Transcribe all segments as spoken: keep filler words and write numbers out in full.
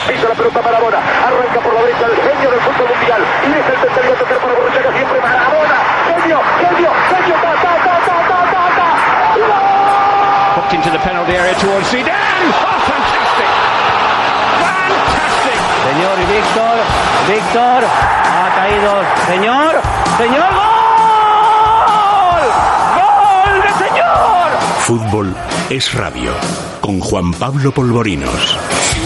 pisa la pelota Maradona, arranca por la derecha el genio del fútbol mundial, y es el tercero a tocar para Borruchaga siempre Maradona, genio, genio, genio, ta, ta, ta, ta, ta, ta, ta, hooked into the penalty area towards Zidane. Oh, fantastic! Fantastic! Señor y Víctor, Víctor, ha caído, señor, señor, ¡gol! ¡Gol de señor! Fútbol es radio, con Juan Pablo Polvorinos.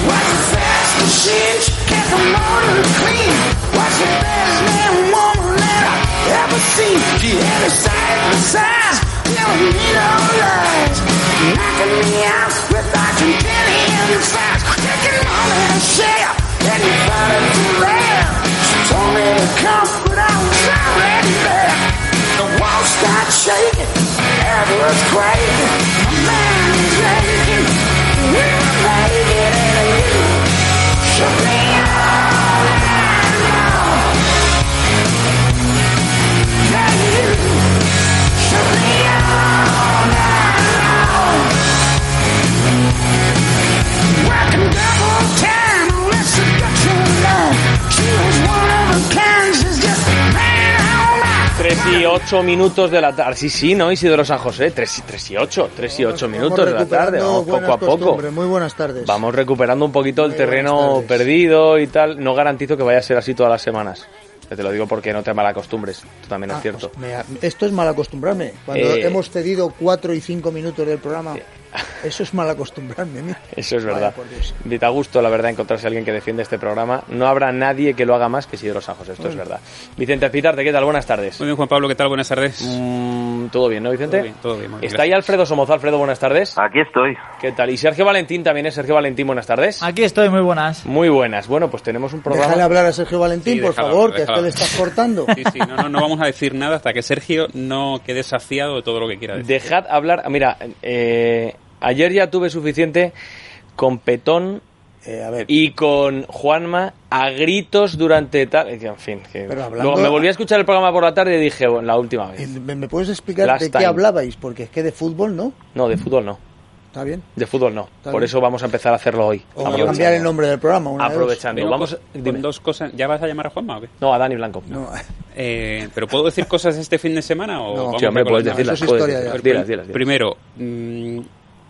Tres y ocho minutos de la tarde. Sí, sí, ¿no? Isidoro San José. Tres, tres y ocho. Tres y ocho minutos de la tarde. Vamos poco a poco. Muy buenas tardes. Vamos recuperando un poquito el Muy terreno perdido y tal. No garantizo que vaya a ser así todas las semanas. Te lo digo porque no te malacostumbres. Tú también Ah, es cierto. pues me- esto es mal acostumbrarme. Cuando Eh, hemos cedido cuatro y cinco minutos del programa, eso es mal acostumbrarme. Mira. Eso es Vaya, verdad. por Dios. Me da gusto, la verdad, encontrarse a alguien que defiende este programa. No habrá nadie que lo haga más que Isidoro San José. Esto es verdad. Vicente Pitarte, ¿qué tal? Buenas tardes. Muy bien, Juan Pablo, ¿qué tal? Buenas tardes. Mm, ¿Todo bien, no, Vicente? Todo bien, todo bien. Muy bien, Está ahí Alfredo Somoza. Alfredo, buenas tardes. Aquí estoy. ¿Qué tal? Y Sergio Valentín también es. Sergio Valentín, buenas tardes. Aquí estoy, muy buenas. Muy buenas. Bueno, pues tenemos un programa... Déjale hablar a Sergio Valentín, Sí, por déjalo, favor, que déjalo. esto le estás cortando. Sí, sí, no, no, no vamos a decir nada hasta que Sergio no quede saciado de todo lo que quiera decir. Dejad hablar... Mira, eh, ayer ya tuve suficiente con Petón Eh, a ver, y con Juanma a gritos durante tal... En fin, que... Pero hablando- luego me volví a escuchar el programa por la tarde y dije, bueno, la última vez. ¿me, me puedes explicar Last de qué time. hablabais? Porque es que de fútbol no. No, de fútbol no. ¿Está bien? De fútbol no. Está Por bien. eso vamos a empezar a hacerlo hoy. O Aprovechando. cambiar el nombre del programa. Una de dos. Aprovechando. Vengo Vamos, con, dime. con dos cosas. ¿Ya vas a llamar a Juanma o qué? No, a Dani Blanco. No, Eh, ¿Pero puedo decir cosas este fin de semana o No. vamos Sí, hombre, a con puedes las- decirlas. eso es puedes historia decirlas. ya. Dilas, dilas, dilas. Primero, mmm,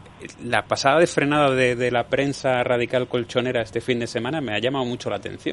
la pasada de frenada de, de la prensa radical colchonera este fin de semana me ha llamado mucho la atención.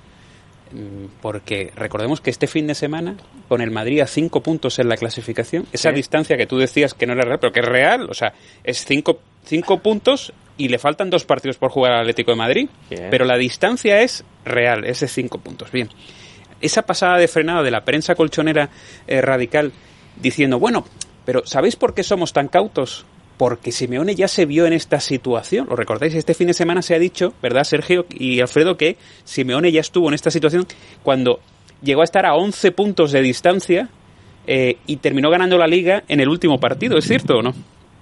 Mm, Porque recordemos que este fin de semana, con el Madrid a cinco puntos en la clasificación, esa Sí. distancia que tú decías que no era real, pero que es real, o sea, es cinco, cinco puntos y le faltan dos partidos por jugar al Atlético de Madrid, Bien. pero la distancia es real, es de cinco puntos. Bien, esa pasada de frenada de la prensa colchonera eh, radical diciendo, bueno, pero ¿sabéis por qué somos tan cautos? Porque Simeone ya se vio en esta situación. ¿Lo recordáis? Este fin de semana se ha dicho, ¿verdad, Sergio y Alfredo, que Simeone ya estuvo en esta situación cuando llegó a estar a once puntos de distancia eh, y terminó ganando la Liga en el último partido? ¿Es cierto o no?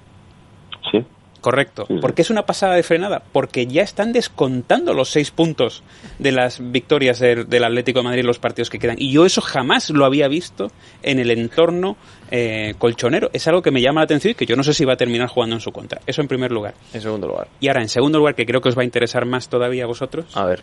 Sí. Correcto. Sí, sí. ¿Por qué es una pasada de frenada? Porque ya están descontando los seis puntos de las victorias del, del Atlético de Madrid en los partidos que quedan. Y yo eso jamás lo había visto en el entorno eh, colchonero. Es algo que me llama la atención y que yo no sé si va a terminar jugando en su contra. Eso en primer lugar. En segundo lugar. Y ahora, en segundo lugar, que creo que os va a interesar más todavía a vosotros, A ver.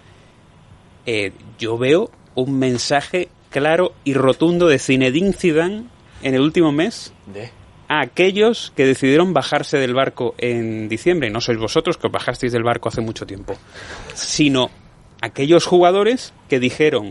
eh, yo veo un mensaje claro y rotundo de Zinedine Zidane en el último mes De... a aquellos que decidieron bajarse del barco en diciembre, no sois vosotros que os bajasteis del barco hace mucho tiempo, sino aquellos jugadores que dijeron,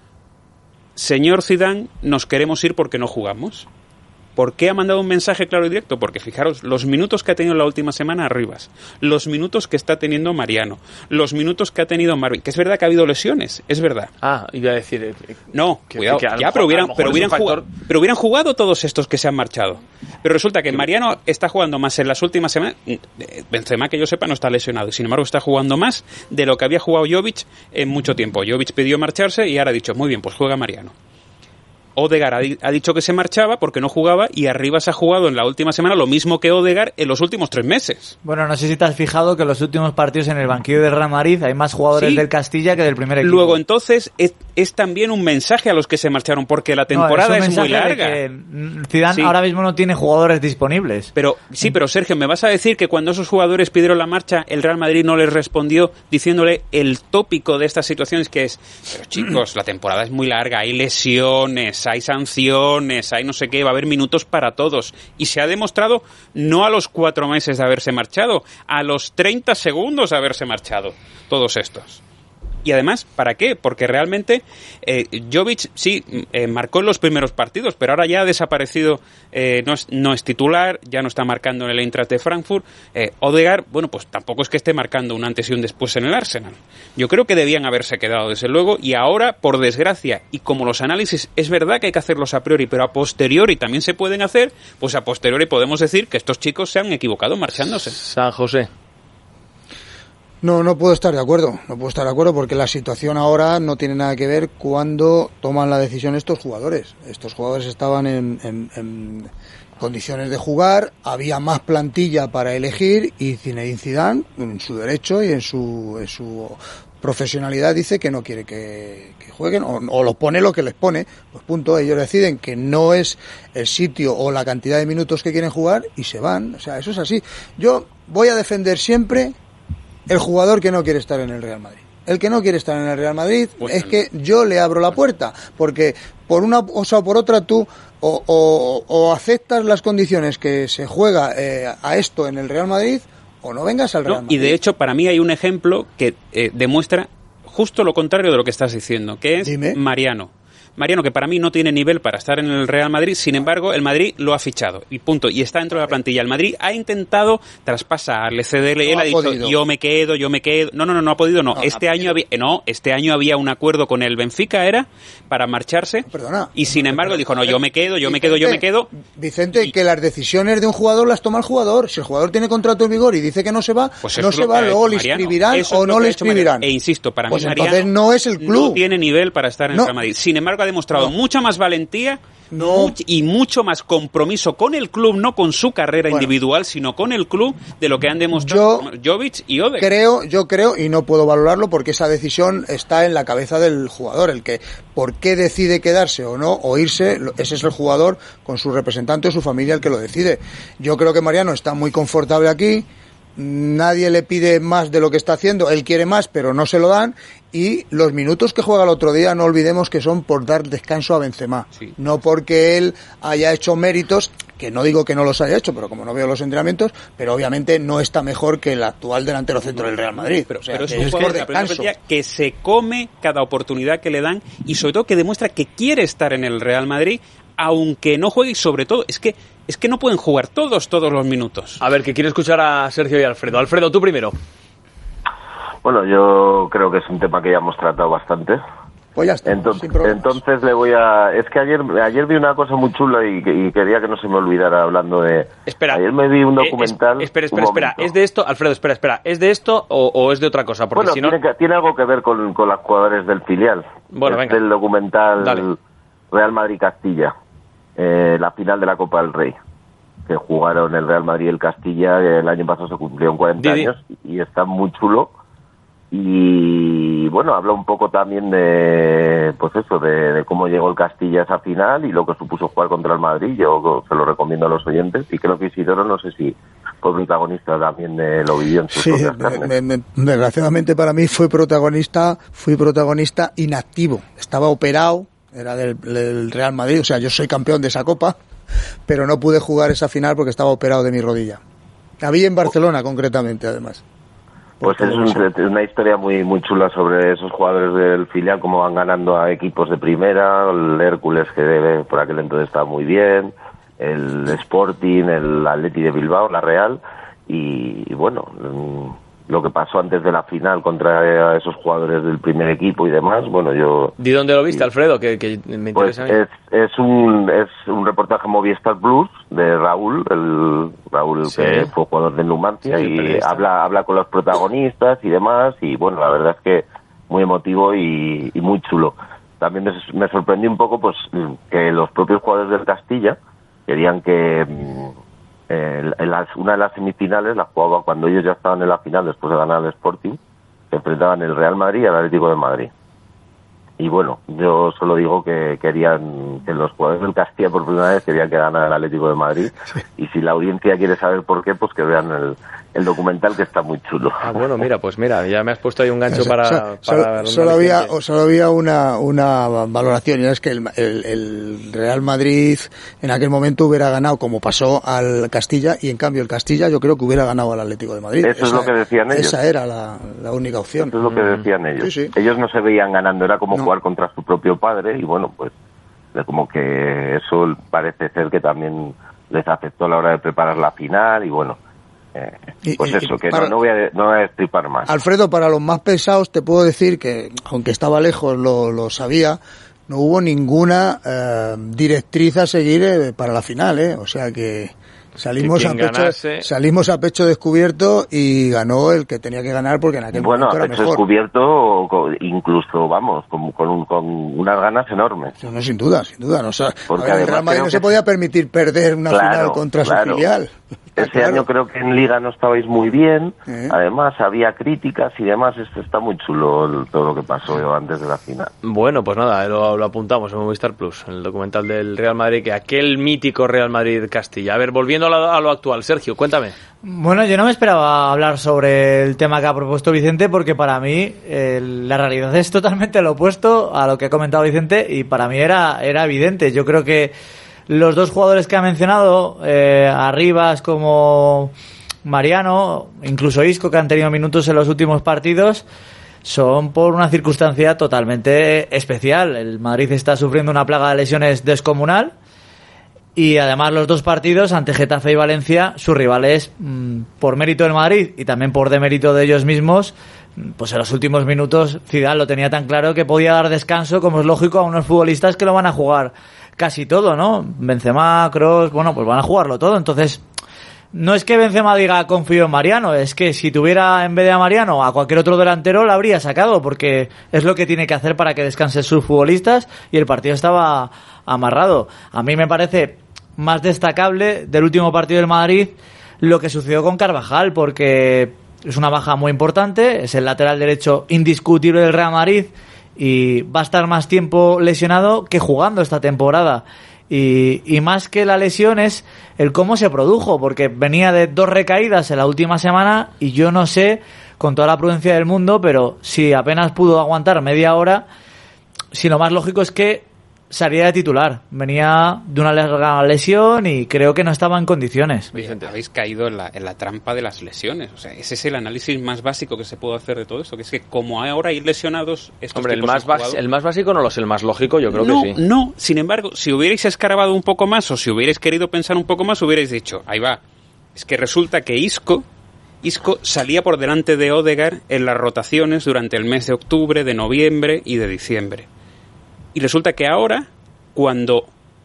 señor Zidane, nos queremos ir porque no jugamos. ¿Por qué ha mandado un mensaje claro y directo? Porque fijaros, los minutos que ha tenido la última semana Arribas, los minutos que está teniendo Mariano, los minutos que ha tenido Marvin, que es verdad que ha habido lesiones, es verdad. Ah, iba a decir... eh, eh, No, que- cuidado, que a lo ya, mejor- pero a hubieran, lo mejor pero, es hubieran un jugado, factor- pero hubieran jugado todos estos que se han marchado. Pero resulta que Mariano está jugando más en las últimas semanas. Benzema, que yo sepa, no está lesionado. Y sin embargo, está jugando más de lo que había jugado Jovic en mucho tiempo. Jovic pidió marcharse y ahora ha dicho, muy bien, pues juega Mariano. Odegaard ha, di- ha dicho que se marchaba porque no jugaba y Arribas ha jugado en la última semana lo mismo que Odegaard en los últimos tres meses. Bueno, no sé si te has fijado que en los últimos partidos en el banquillo del Real Madrid hay más jugadores Sí. del Castilla que del primer equipo. Luego, entonces, es, es también un mensaje a los que se marcharon porque la temporada No, es, un muy mensaje de larga. que, mm, Zidane Sí. ahora mismo no tiene jugadores disponibles. Pero sí, pero Sergio, ¿me vas a decir que cuando esos jugadores pidieron la marcha, el Real Madrid no les respondió diciéndole el tópico de estas situaciones que es, pero chicos, la temporada es muy larga, hay lesiones, hay sanciones, hay no sé qué, va a haber minutos para todos? Y se ha demostrado no a los cuatro meses de haberse marchado, a los treinta segundos de haberse marchado, todos estos. Y además, ¿para qué? Porque realmente eh, Jovic sí eh, marcó en los primeros partidos, pero ahora ya ha desaparecido, eh, no, es, no es titular, ya no está marcando en el Eintracht de Frankfurt. Eh, Odegaard, bueno, pues tampoco es que esté marcando un antes y un después en el Arsenal. Yo creo que debían haberse quedado, desde luego, y ahora, por desgracia, y como los análisis, es verdad que hay que hacerlos a priori, pero a posteriori también se pueden hacer, pues a posteriori podemos decir que estos chicos se han equivocado marchándose. San José. No, no puedo estar de acuerdo, no puedo estar de acuerdo porque la situación ahora no tiene nada que ver cuando toman la decisión estos jugadores. Estos jugadores estaban en, en, en condiciones de jugar, había más plantilla para elegir y Zinedine Zidane, en su derecho y en su, en su profesionalidad, dice que no quiere que, que jueguen o, o los pone lo que les pone, pues punto, ellos deciden que no es el sitio o la cantidad de minutos que quieren jugar y se van, o sea, eso es así. Yo voy a defender siempre el jugador que no quiere estar en el Real Madrid. El que no quiere estar en el Real Madrid Bueno, es que yo le abro la puerta, porque por una cosa o por otra tú o, o, o aceptas las condiciones que se juega eh, a esto en el Real Madrid o no vengas al Real No, Madrid. y de hecho, para mí hay un ejemplo que eh, demuestra justo lo contrario de lo que estás diciendo, que es Dime. Mariano. Mariano, que para mí no tiene nivel para estar en el Real Madrid, sin embargo, el Madrid lo ha fichado, y punto, y está dentro de la plantilla. El Madrid ha intentado traspasarle, cederle, No él ha ha dicho, podido. yo me quedo, yo me quedo. No, no, no, no ha podido, no. No, este ha año había, no, este año había un acuerdo con el Benfica, era, para marcharse, Perdona. y sin embargo dijo, no, yo me quedo, yo me quedo, yo me quedo. Vicente, Y- que las decisiones de un jugador las toma el jugador. Si el jugador tiene contrato en vigor y dice que no se va, Pues eso no es se lo va, que ha luego hecho le Mariano. inscribirán Eso es o lo no que le ha hecho Mariano. inscribirán. E insisto, para Pues mí entonces Mariano no es el club. no tiene nivel para estar en No. el Real Madrid. Sin embargo, ha demostrado No. mucha más valentía No. much- y mucho más compromiso con el club, no con su carrera Bueno. individual, sino con el club, de lo que han demostrado Jovic y Odegaard. Creo, yo creo, y no puedo valorarlo porque esa decisión está en la cabeza del jugador, el que por qué decide quedarse o no, o irse, lo- ese es el jugador con su representante o su familia el que lo decide. Yo creo que Mariano está muy confortable aquí, nadie le pide más de lo que está haciendo, él quiere más, pero no se lo dan, y los minutos que juega el otro día no olvidemos que son por dar descanso a Benzema, Sí. no porque él haya hecho méritos, que no digo que no los haya hecho, pero como no veo los entrenamientos, pero obviamente no está mejor que el actual delantero centro del Real Madrid. Pero, O sea, pero es que un es jugador por de la primera descanso. plantilla que se come cada oportunidad que le dan y sobre todo que demuestra que quiere estar en el Real Madrid, aunque no juegue, y sobre todo es que es que no pueden jugar todos todos los minutos. A ver, que quiero escuchar a Sergio y Alfredo. Alfredo, tú primero. Bueno, yo creo que es un tema que ya hemos tratado bastante. Pues ya está, Entonces, sin problemas. entonces le voy a... Es que ayer ayer vi una cosa muy chula y, que- y quería que no se me olvidara hablando de... Espera. Ayer me vi un Eh, documental... es- espera, espera, un espera. momento. ¿Es de esto? Alfredo, espera, espera. ¿Es de esto o, o es de otra cosa? Porque Bueno, si no... tiene, que- tiene algo que ver con, con los jugadores del filial. Bueno, es venga. del documental Dale. Real Madrid-Castilla, eh, la final de la Copa del Rey, que jugaron el Real Madrid y el Castilla, que el año pasado se cumplieron cuarenta Didi. años, y está muy chulo. Y bueno, habla un poco también de, pues eso, de, de cómo llegó el Castilla a esa final y lo que supuso jugar contra el Madrid. Yo se lo recomiendo a los oyentes, y creo que Isidoro, no sé si fue protagonista también de lo vivió en sus Sí, propias carnes. me- me- desgraciadamente para mí fue protagonista, fui protagonista inactivo. Estaba operado, era del, del Real Madrid, o sea, yo soy campeón de esa copa, pero no pude jugar esa final porque estaba operado de mi rodilla. La vi en Barcelona, concretamente, además. Pues es un- una historia muy muy chula sobre esos jugadores del filial, cómo van ganando a equipos de primera, el Hércules, que debe, por aquel entonces estaba muy bien, el Sporting, el Atleti de Bilbao, la Real, y, y bueno, mm, lo que pasó antes de la final contra esos jugadores del primer equipo y demás, bueno, yo... ¿De dónde lo viste, Alfredo? Que, que me Pues interesa a mí. es, es un es un reportaje Movistar Plus de Raúl, el Raúl Sí. que fue jugador de Numancia, Sí, el y periodista. habla habla con los protagonistas y demás, y bueno, la verdad es que muy emotivo y, y muy chulo. también me, me sorprendió un poco pues que los propios jugadores del Castilla querían que eh, en las, una de las semifinales la jugaba cuando ellos ya estaban en la final después de ganar el Sporting, se enfrentaban el Real Madrid y el Atlético de Madrid. Y bueno, yo solo digo que querían que los jugadores del Castilla por primera vez querían que ganara el Atlético de Madrid. Sí. Y si la audiencia quiere saber por qué, pues que vean el, el documental, que está muy chulo. Ah, bueno, mira, pues mira, ya me has puesto ahí un gancho para... So, para solo, solo, había, solo había una, una valoración, y es que el, el, el Real Madrid en aquel momento hubiera ganado, como pasó al Castilla, y en cambio el Castilla yo creo que hubiera ganado al Atlético de Madrid. Eso esa, es lo que decían ellos. Esa era la, la única opción. Eso es lo que decían ellos. Sí, sí. Ellos no se veían ganando, era como no. jugar contra su propio padre, y bueno, pues como que eso parece ser que también les afectó a la hora de preparar la final, y bueno, eh, pues y, eso, que para, no, no, voy a, no voy a destripar más. Alfredo, para los más pesados te puedo decir que, aunque estaba lejos, lo, lo sabía, no hubo ninguna eh, directriz a seguir eh, para la final, ¿eh? O sea que salimos a pecho ganase... salimos a pecho descubierto y ganó el que tenía que ganar, porque en aquel bueno, momento era mejor. Bueno, descubierto incluso, vamos, con, con, un, con unas ganas enormes. No, no, sin duda, sin duda. No, porque a ver, el Real Madrid no que... se podía permitir perder una claro, final contra claro. su filial. Ese claro. año creo que en Liga no estabais muy bien, ¿Eh? además había críticas y demás. Esto está muy chulo el, todo lo que pasó antes de la final. Bueno, pues nada, lo, lo apuntamos en Movistar Plus, en el documental del Real Madrid, que aquel mítico Real Madrid-Castilla. A ver, volviendo a lo, a lo actual, Sergio, cuéntame. Bueno, yo no me esperaba hablar sobre el tema que ha propuesto Vicente, porque para mí eh, la realidad es totalmente lo opuesto a lo que ha comentado Vicente, y para mí era, era evidente. Yo creo que los dos jugadores que ha mencionado, eh, Arribas como Mariano, incluso Isco, que han tenido minutos en los últimos partidos, son por una circunstancia totalmente especial. El Madrid está sufriendo una plaga de lesiones descomunal, y además los dos partidos ante Getafe y Valencia, sus rivales, mmm, por mérito del Madrid y también por demérito de ellos mismos, pues en los últimos minutos Zidane lo tenía tan claro que podía dar descanso, como es lógico, a unos futbolistas que lo van a jugar casi todo, ¿no? Benzema, Kroos, bueno, pues van a jugarlo todo. Entonces, no es que Benzema diga confío en Mariano, es que si tuviera en vez de a Mariano a cualquier otro delantero, lo habría sacado, porque es lo que tiene que hacer para que descansen sus futbolistas, y el partido estaba amarrado. A mí me parece más destacable del último partido del Madrid lo que sucedió con Carvajal, porque es una baja muy importante, es el lateral derecho indiscutible del Real Madrid, y va a estar más tiempo lesionado que jugando esta temporada. Y, y más que la lesión es el cómo se produjo, porque venía de dos recaídas en la última semana, y yo no sé, con toda la prudencia del mundo, pero si apenas pudo aguantar media hora, si lo más lógico es que salía de titular. Venía de una larga lesión y creo que no estaba en condiciones. Vicente, habéis caído en la, en la trampa de las lesiones. O sea, ese es el análisis más básico que se puede hacer de todo esto, que es que como ahora hay lesionados estos Hombre, el tipos más, de jugadores... el más básico no lo es el más lógico, yo creo no, que sí. No, sin embargo, si hubierais escarbado un poco más, o si hubierais querido pensar un poco más, hubierais dicho, ahí va, es que resulta que Isco Isco salía por delante de Ødegaard en las rotaciones durante el mes de octubre, de noviembre y de diciembre. Y resulta que ahora, cuando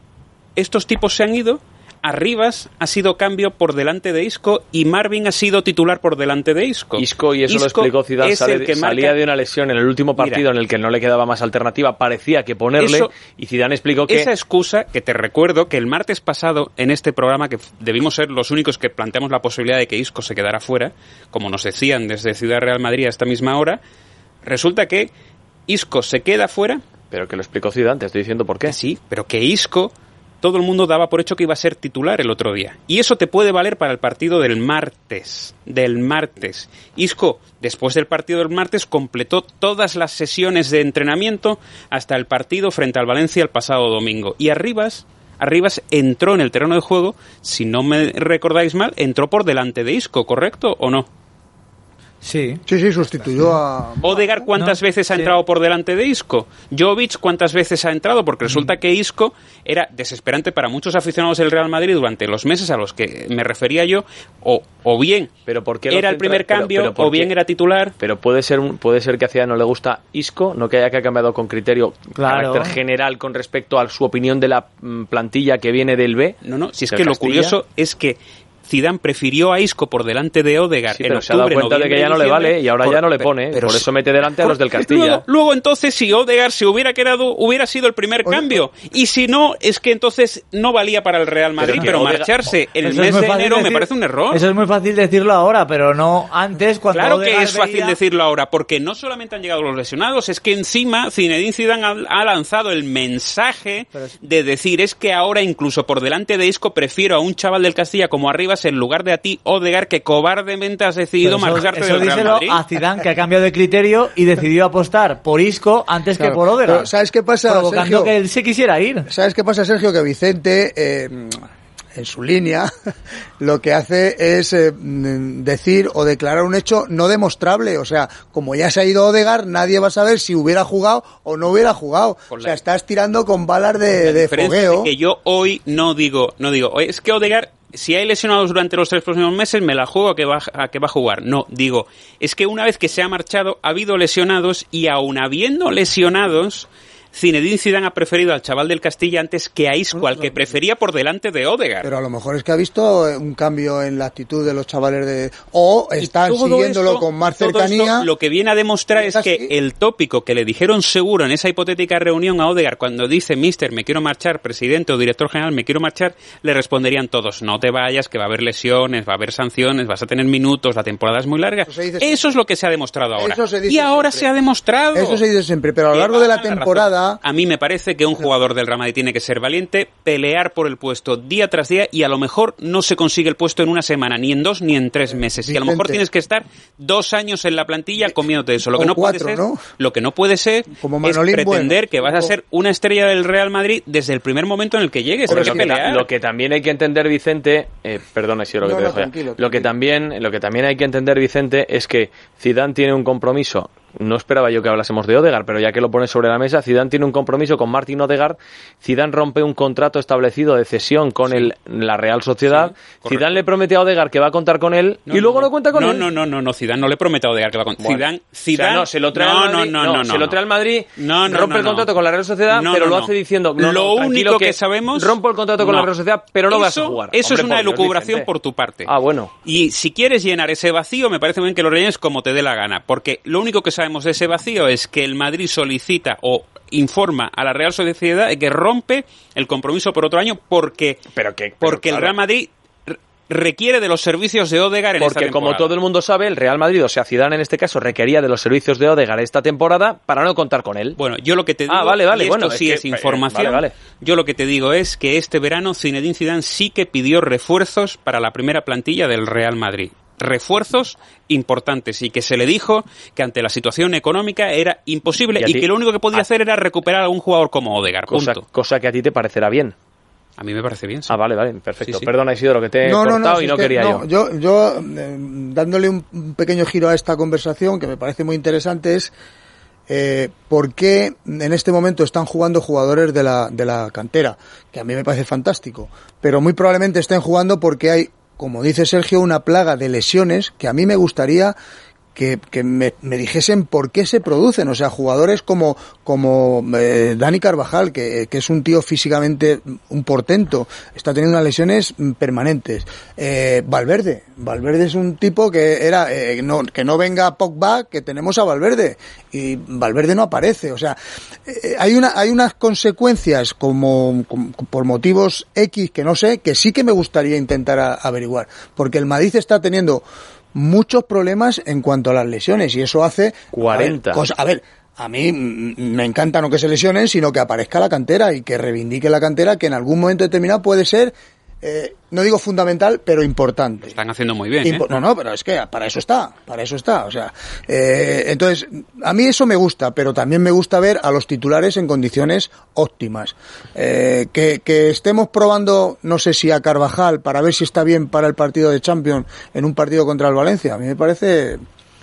estos tipos se han ido, Arribas ha sido cambio por delante de Isco y Marvin ha sido titular por delante de Isco. Isco, y eso Isco lo explicó Zidane, sale, que salía marca... de una lesión en el último partido. Mira, en el que no le quedaba más alternativa, parecía que ponerle, eso, y Zidane explicó que... Esa excusa, que te recuerdo que el martes pasado en este programa, que debimos ser los únicos que planteamos la posibilidad de que Isco se quedara fuera, como nos decían desde Ciudad Real Madrid a esta misma hora, resulta que Isco se queda fuera... Pero que lo explicó Zidane, te estoy diciendo por qué. Sí, pero que Isco... todo el mundo daba por hecho que iba a ser titular el otro día. Y eso te puede valer para el partido del martes. Del martes. Isco, después del partido del martes, completó todas las sesiones de entrenamiento hasta el partido frente al Valencia el pasado domingo. Y Arribas, Arribas entró en el terreno de juego, si no me recordáis mal, entró por delante de Isco, ¿correcto o no? Sí. Sí, sí, sustituyó a... Ødegaard, ¿cuántas no, veces ha sí. entrado por delante de Isco? Jovic, ¿cuántas veces ha entrado? Porque resulta que Isco era desesperante para muchos aficionados del Real Madrid durante los meses a los que me refería yo, o, o bien ¿Pero por qué era el primer cambio, pero, pero o bien era titular. Pero puede ser puede ser que a Zidane no le gusta Isco, no que haya que ha cambiado con criterio, claro, carácter general con respecto a su opinión de la plantilla que viene del B. No, no, si es que Castilla. Lo curioso es que Zidane prefirió a Isco por delante de Odegaard sí, en pero octubre, se ha dado cuenta de que ya no le vale y ahora por, ya no le pero, pone, pero, por eso mete delante a los del Castilla. Luego, luego entonces si Odegaard se hubiera quedado, hubiera sido el primer Oye, cambio, y si no, es que entonces no valía para el Real Madrid, pero, pero Odegaard, marcharse en el mes de enero decir, me parece un error. Eso es muy fácil decirlo ahora, pero no antes cuando Claro Odegaard que es fácil veía... decirlo ahora, porque no solamente han llegado los lesionados, es que encima Zinedine Zidane ha, ha lanzado el mensaje es... de decir, es que ahora incluso por delante de Isco prefiero a un chaval del Castilla como Arribas en lugar de a ti, Odegaard, que cobardemente has decidido eso, marcharte eso del Real Madrid. A Zidane, que ha cambiado de criterio y decidió apostar por Isco antes claro, que por Odegaard. Pero ¿sabes qué pasa, provocando Sergio? Que él se quisiera ir. ¿Sabes qué pasa, Sergio? Que Vicente... Eh, en su línea, lo que hace es eh, decir o declarar un hecho no demostrable. O sea, como ya se ha ido Odegaard, nadie va a saber si hubiera jugado o no hubiera jugado. O sea, estás tirando con balas de, de fogueo. Que yo hoy no digo, no digo, es que Odegaard, si hay lesionados durante los tres próximos meses, me la juego a que va a, que va a jugar. No, digo, es que una vez que se ha marchado, ha habido lesionados y aun habiendo lesionados, Zinedine Zidane ha preferido al chaval del Castilla antes que a Isco, al que prefería por delante de Odegaard. Pero a lo mejor es que ha visto un cambio en la actitud de los chavales de... O están siguiéndolo esto, con más cercanía. Esto, lo que viene a demostrar es que el tópico que le dijeron seguro en esa hipotética reunión a Odegaard cuando dice mister, me quiero marchar, presidente o director general, me quiero marchar, le responderían todos, no te vayas, que va a haber lesiones, va a haber sanciones, vas a tener minutos, la temporada es muy larga. Eso, eso es lo que se ha demostrado ahora. Y ahora siempre. se ha demostrado. Eso se dice siempre, pero a lo largo de la temporada... A mí me parece que un jugador del Real Madrid tiene que ser valiente, pelear por el puesto día tras día y a lo mejor no se consigue el puesto en una semana, ni en dos, ni en tres meses. Y a lo mejor tienes que estar dos años en la plantilla comiéndote eso. Lo que no cuatro, puede ser, ¿no? lo que no puede ser Como es Manolín, pretender bueno, que vas a ser una estrella del Real Madrid desde el primer momento en el que llegues. Pero hay que lo, que pelear. lo que también hay que entender, Vicente, eh, perdona si lo que no, te no, dejo ya. tranquilo, Lo que tranquilo. también, lo que también hay que entender, Vicente, es que Zidane tiene un compromiso. No esperaba yo que hablásemos de Odegaard, pero ya que lo pones sobre la mesa, Zidane tiene un compromiso con Martín Odegaard. Zidane rompe un contrato establecido de cesión con sí. el, la Real Sociedad. Sí, Zidane le promete a Odegaard que va a contar con él no, y luego no, no cuenta con no, él. No, no, no, no, Zidane no le promete a Odegaard que va a contar. Bueno. Zidane, Zidane, o sea, no, se lo trae no, al Madrid, no, no, no, no, se lo trae al Madrid, no, no, rompe no, el contrato no. con la Real Sociedad, no, pero no, lo no. hace diciendo, no, lo no, único que, que sabemos, rompo el contrato con no. la Real Sociedad, pero no eso, vas a jugar. Eso Hombre, es una por Dios, elucubración Vicente. por tu parte. Ah, bueno. Y si quieres llenar ese vacío, me parece bien que lo rellenes como te dé la gana, porque lo único que sabemos de ese vacío es que el Madrid solicita o informa a la Real Sociedad de que rompe el compromiso por otro año porque, pero que, pero porque claro. el Real Madrid requiere de los servicios de Odegaard en porque esta temporada. Porque como todo el mundo sabe, el Real Madrid, o sea, Zidane en este caso, requería de los servicios de Odegaard esta temporada para no contar con él. Bueno, yo lo que te digo, ah, vale, vale, y bueno, esto sí es, es que, información, eh, vale, vale. Yo lo que te digo es que este verano Zinedine Zidane sí que pidió refuerzos para la primera plantilla del Real Madrid. Refuerzos importantes y que se le dijo que ante la situación económica era imposible y, y que lo único que podía a... hacer era recuperar a un jugador como Odegaard. Cosa, punto. cosa que a ti te parecerá bien. A mí me parece bien. Sí. Ah, vale, vale, perfecto. Sí, sí. Perdona, Isidoro, que te he no, cortado no, no, y si no es que, quería no, yo. Yo, yo eh, dándole un pequeño giro a esta conversación, que me parece muy interesante, es eh, por qué en este momento están jugando jugadores de la, de la cantera, que a mí me parece fantástico, pero muy probablemente estén jugando porque hay, como dice Sergio, una plaga de lesiones que a mí me gustaría que, que me, me dijesen por qué se producen. O sea, jugadores como como eh, Dani Carvajal, que, que es un tío físicamente un portento, está teniendo unas lesiones permanentes. Eh, Valverde, Valverde es un tipo que era eh, no, que no venga Pogba, que tenemos a Valverde, y Valverde no aparece. O sea, eh, hay una hay unas consecuencias como, como por motivos X que no sé, que sí que me gustaría intentar a, averiguar, porque el Madrid está teniendo muchos problemas en cuanto a las lesiones y eso hace cuarenta. A ver, cosa, a ver, a mí me encanta no que se lesionen, sino que aparezca la cantera y que reivindique la cantera, que en algún momento determinado puede ser, eh, no digo fundamental, pero importante. Lo están haciendo muy bien, Impo- ¿eh? No, no, pero es que para eso está, para eso está. O sea, eh, entonces, a mí eso me gusta, pero también me gusta ver a los titulares en condiciones óptimas. Eh, que, que estemos probando, no sé si a Carvajal, para ver si está bien para el partido de Champions en un partido contra el Valencia, a mí me parece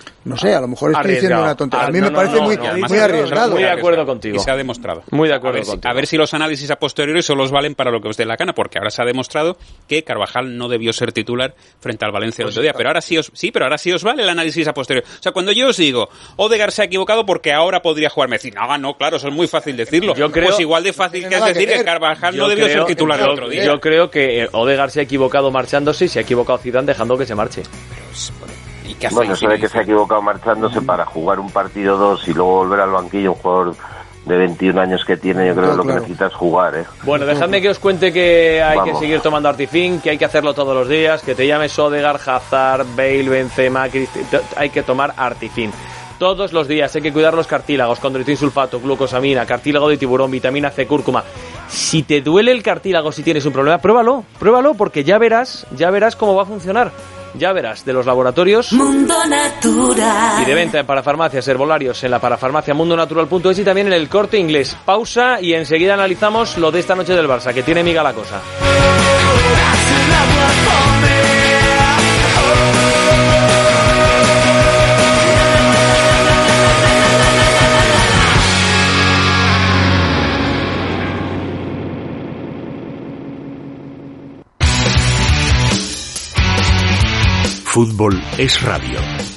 No sé, a lo mejor estoy Arriesgado. diciendo una tontería. A mí Ah, me no, parece no, muy, no, muy además, arriesgado. Muy de acuerdo contigo. Y se ha demostrado. Muy de A acuerdo ver, si, contigo. a ver si los análisis a posteriori solo os valen para lo que os dé la gana, porque ahora se ha demostrado que Carvajal no debió ser titular frente al Valencia el otro día. Pero ahora sí os, sí, pero ahora sí os vale el análisis a posteriori. O sea, cuando yo os digo, Odegaard se ha equivocado porque ahora podría jugar, me decís, no, no, claro, eso es muy fácil decirlo. Yo creo- pues igual de fácil No que es tiene nada decir que que ver. Carvajal Yo no debió creo- ser titular el yo- otro día. Yo creo que Odegaard se ha equivocado marchándose y se ha equivocado Zidane dejando que se marche. ¿Y qué Bueno, hacéis? eso de que se ha equivocado marchándose para jugar un partido dos y luego volver al banquillo, un jugador de veintiún años que tiene, yo creo que lo que Claro. necesita es jugar, ¿eh? Bueno, dejadme que os cuente que hay Vamos. que seguir tomando Artifin, que hay que hacerlo todos los días, que te llames Odegaard, Hazard, Bale, Benzema, Cristi- t- hay que tomar Artifin. Todos los días hay que cuidar los cartílagos, condroitin sulfato, glucosamina, cartílago de tiburón, vitamina C, cúrcuma. Si te duele el cartílago, si tienes un problema, pruébalo, pruébalo, porque ya verás, ya verás cómo va a funcionar. Ya verás, de los laboratorios Mundo Natural. y de venta en parafarmacias, herbolarios, en la parafarmacia mundonatural punto es y también en el Corte Inglés. Pausa y enseguida analizamos lo de esta noche del Barça, que tiene miga la cosa. Fútbol es radio.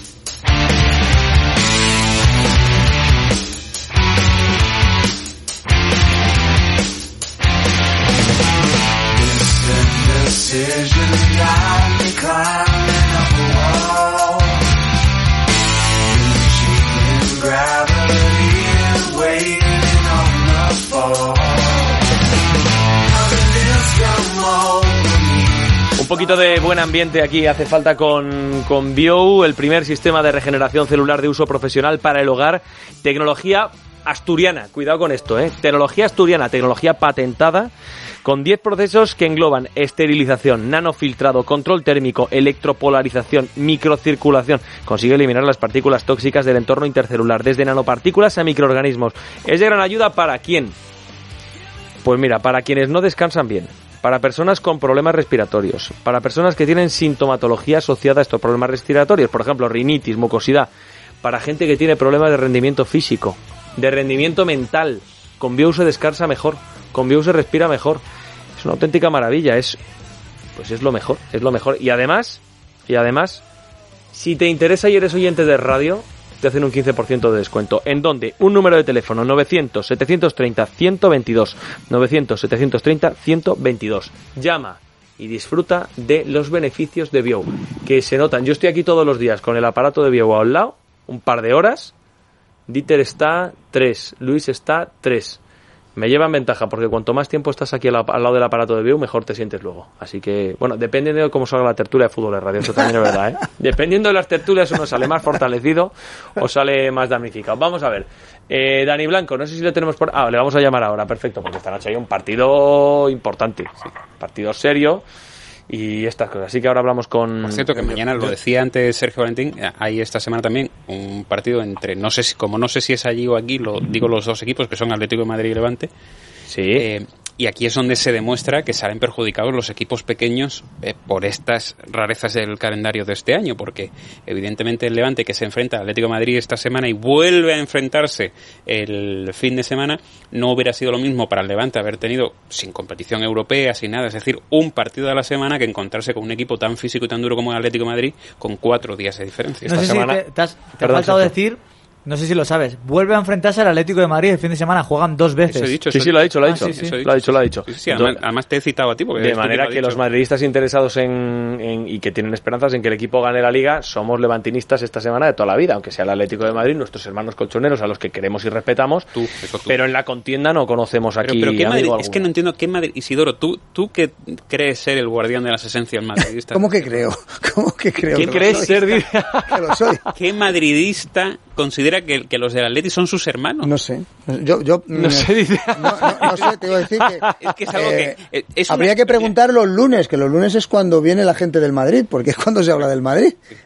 Un poquito de buen ambiente aquí hace falta con, con Bio, el primer sistema de regeneración celular de uso profesional para el hogar. Tecnología asturiana, cuidado con esto, ¿eh? Tecnología asturiana, tecnología patentada, con diez procesos que engloban esterilización, nanofiltrado, control térmico, electropolarización, microcirculación. Consigue eliminar las partículas tóxicas del entorno intercelular, desde nanopartículas a microorganismos. Es de gran ayuda para ¿quién? Pues mira, para quienes no descansan bien, para personas con problemas respiratorios, para personas que tienen sintomatología asociada a estos problemas respiratorios, por ejemplo, rinitis, mucosidad, para gente que tiene problemas de rendimiento físico, de rendimiento mental. Con Bio se descansa mejor, con Bio se respira mejor. Es una auténtica maravilla, es pues es lo mejor, es lo mejor. Y además, y además, si te interesa y eres oyente de radio, te hacen un quince por ciento de descuento. ¿En dónde? Un número de teléfono, novecientos, setecientos treinta, ciento veintidós. novecientos, setecientos treinta, ciento veintidós. Llama y disfruta de los beneficios de Bio, que se notan. Yo estoy aquí todos los días con el aparato de Bio al lado, un par de horas. Dieter está tres, Luis está tres. Me llevan ventaja, porque cuanto más tiempo estás aquí al, al lado del aparato de Bio, mejor te sientes luego. Así que, bueno, dependiendo de cómo salga la tertulia de fútbol de radio, eso también es verdad, ¿eh? Dependiendo de las tertulias, uno sale más fortalecido o sale más damnificado. Vamos a ver. Eh, Dani Blanco, no sé si le tenemos por... Ah, le vamos a llamar ahora, perfecto, porque esta noche hay un partido importante, sí, partido serio y estas cosas. Así que ahora hablamos con... Por cierto, que mañana, lo decía antes Sergio Valentín, hay esta semana también un partido entre, no sé si, como no sé si es allí o aquí, lo digo los dos equipos, que son Atlético de Madrid y Levante. Sí. Eh, y aquí es donde se demuestra que salen perjudicados los equipos pequeños eh, por estas rarezas del calendario de este año, porque evidentemente el Levante, que se enfrenta al Atlético de Madrid esta semana y vuelve a enfrentarse el fin de semana, no hubiera sido lo mismo para el Levante haber tenido, sin competición europea, sin nada, es decir, un partido a la semana, que encontrarse con un equipo tan físico y tan duro como el Atlético de Madrid con cuatro días de diferencia. No Esta sé semana... si te, te has, te ha Perdón, faltado Sergio. decir, no sé si lo sabes, vuelve a enfrentarse al Atlético de Madrid el fin de semana, juegan dos veces. Eso he dicho, Sí, eso sí, he lo ha dicho, lo ha Ah, dicho. sí, sí. Lo ha dicho, lo ha dicho. Sí, sí, además, además te he citado a ti porque De eres tú manera quien lo que ha los dicho. madridistas interesados en, en- y que tienen esperanzas en que el equipo gane la Liga somos levantinistas esta semana de toda la vida, aunque sea el Atlético de Madrid, nuestros hermanos colchoneros a los que queremos y respetamos, Tú, eso tú. pero en la contienda no conocemos aquí Pero, pero ¿qué amigo Madrid? Es que no alguno. entiendo qué Madrid. Isidoro, tú, tú que crees ser el guardián de las esencias madridistas. ¿Cómo que creo? ¿Cómo que creo? ¿Quién que lo crees soy? ser? Que lo soy. ¿Qué madridista considera que, que los del Atleti son sus hermanos? No sé. Yo, yo, No sé, dice. No, no, no sé, te iba a decir que... Es que es algo eh, que... eh, es habría una- que preguntar los lunes, que los lunes es cuando viene la gente del Madrid, porque es cuando se habla del Madrid.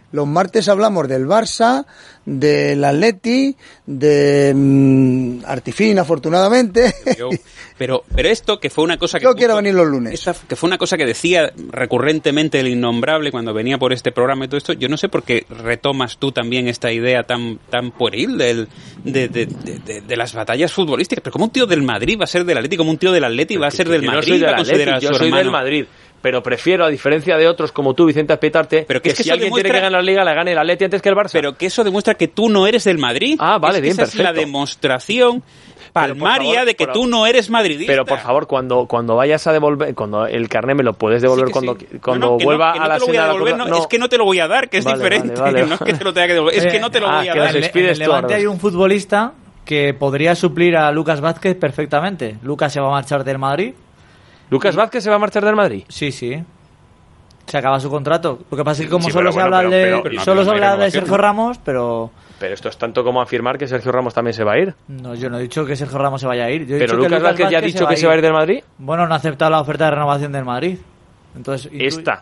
los martes hablamos del Barça, del Atleti, de mm, Artifin, afortunadamente. Yo, pero, pero esto que fue una cosa que... Yo quiero venir los lunes. Esta, que fue una cosa que decía recurrentemente el innombrable cuando venía por este programa y todo esto. Yo no sé por qué retomas tú también esta idea tan tan pueril del, de, de, de, de, de las batallas futbolísticas. Pero como un tío del Madrid va a ser del Atleti, como un tío del Atleti va a ser del yo Madrid, no soy del va a considerar Atleti, a yo su soy hermano. del Madrid. Pero prefiero, a diferencia de otros como tú, Vicente Azpitarte, pero que, que, es que si alguien demuestra... tiene que ganar la Liga, la gane el Atleti antes que el Barça. Pero que eso demuestra que tú no eres del Madrid. Ah, vale, es que bien, esa perfecto. es la demostración palmaria favor, de que pero, tú no eres madridista. Pero por favor, cuando cuando vayas a devolver, cuando el carné me lo puedes devolver sí cuando sí. cuando no, no, vuelva no, que no a la te lo voy a devolver, cosa, no, no. Es que no te lo voy a dar, que es vale, diferente. Vale, vale. No es que te lo tenga que devolver, es Eh, que no te lo ah, voy a que dar. os En despides el tú, Levante Ardos. hay un futbolista que podría suplir a Lucas Vázquez perfectamente. Lucas se va a marchar del Madrid. ¿Lucas Vázquez se va a marchar del Madrid? Sí, sí. Se acaba su contrato. Lo que pasa es que como Sí, solo pero se bueno, habla pero- de pero- pero no, solo pero se no hay habla de renovación. Sergio Ramos, pero Pero esto es tanto como afirmar que Sergio Ramos también se va a ir. no, yo no he dicho que Sergio Ramos se vaya a ir. Yo he Pero dicho que Lucas Vázquez ya ha dicho que se va a ir del Madrid. Bueno, no ha aceptado la oferta de renovación del Madrid. Entonces intu- Esta.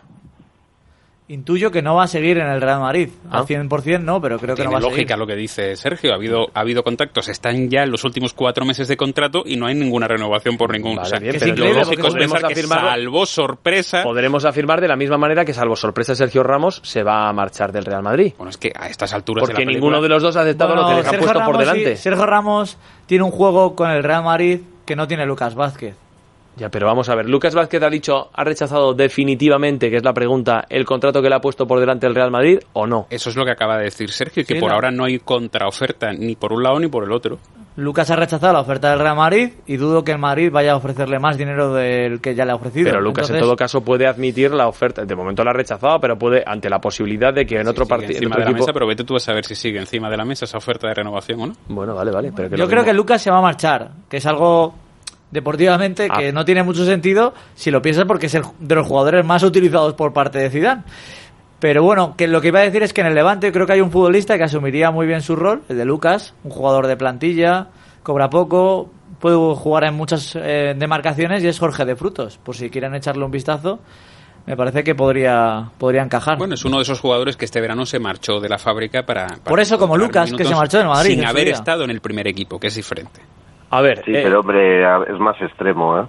Intuyo que no va a seguir en el Real Madrid. Ah. Al cien por ciento no, pero creo que Tiene no va a lógica seguir. lo que dice Sergio. Ha habido, ha habido contactos. Están ya en los últimos cuatro meses de contrato y no hay ninguna renovación por ningún. Vale, o sea, bien, que pero lo podremos- lógico es podremos pensar que afirmarlo. salvo sorpresa. Podremos afirmar de la misma manera que, salvo sorpresa, Sergio Ramos se va a marchar del Real Madrid. Bueno, es que a estas alturas Porque de la ninguno de los dos ha aceptado Bueno, lo que les ha Sergio puesto por Ramos sí- delante. Sergio Ramos tiene un juego con el Real Madrid que no tiene Lucas Vázquez. Ya, pero vamos a ver. Lucas Vázquez ha dicho, ha rechazado definitivamente, que es la pregunta, el contrato que le ha puesto por delante el Real Madrid o no. Eso es lo que acaba de decir Sergio, que Sí, por la- ahora no hay contraoferta ni por un lado ni por el otro. Lucas ha rechazado la oferta del Real Madrid y dudo que el Madrid vaya a ofrecerle más dinero del que ya le ha ofrecido. Pero Lucas, Entonces, en todo caso, puede admitir la oferta. De momento la ha rechazado, pero puede, ante la posibilidad de que en otro Sigue partido. encima de la mesa, pero vete tú a saber si sigue encima de la mesa esa oferta de renovación o no. Bueno, vale, vale. Pero que yo lo creo mismo- que Lucas se va a marchar, que es algo deportivamente Ah. que no tiene mucho sentido si lo piensas porque es el de los jugadores más utilizados por parte de Zidane. Pero bueno, que lo que iba a decir es que en el Levante creo que hay un futbolista que asumiría muy bien su rol, el de Lucas, un jugador de plantilla, cobra poco, puede jugar en muchas eh, demarcaciones y es Jorge de Frutos, por si quieren echarle un vistazo. Me parece que podría podría encajar. Bueno, es uno de esos jugadores que este verano se marchó de la fábrica para... para Por eso, como encontrar Lucas, que minutos se marchó del Madrid sin en su haber día. estado en el primer equipo, que es diferente. A ver, Sí, eh, pero hombre, a- es más extremo, ¿eh?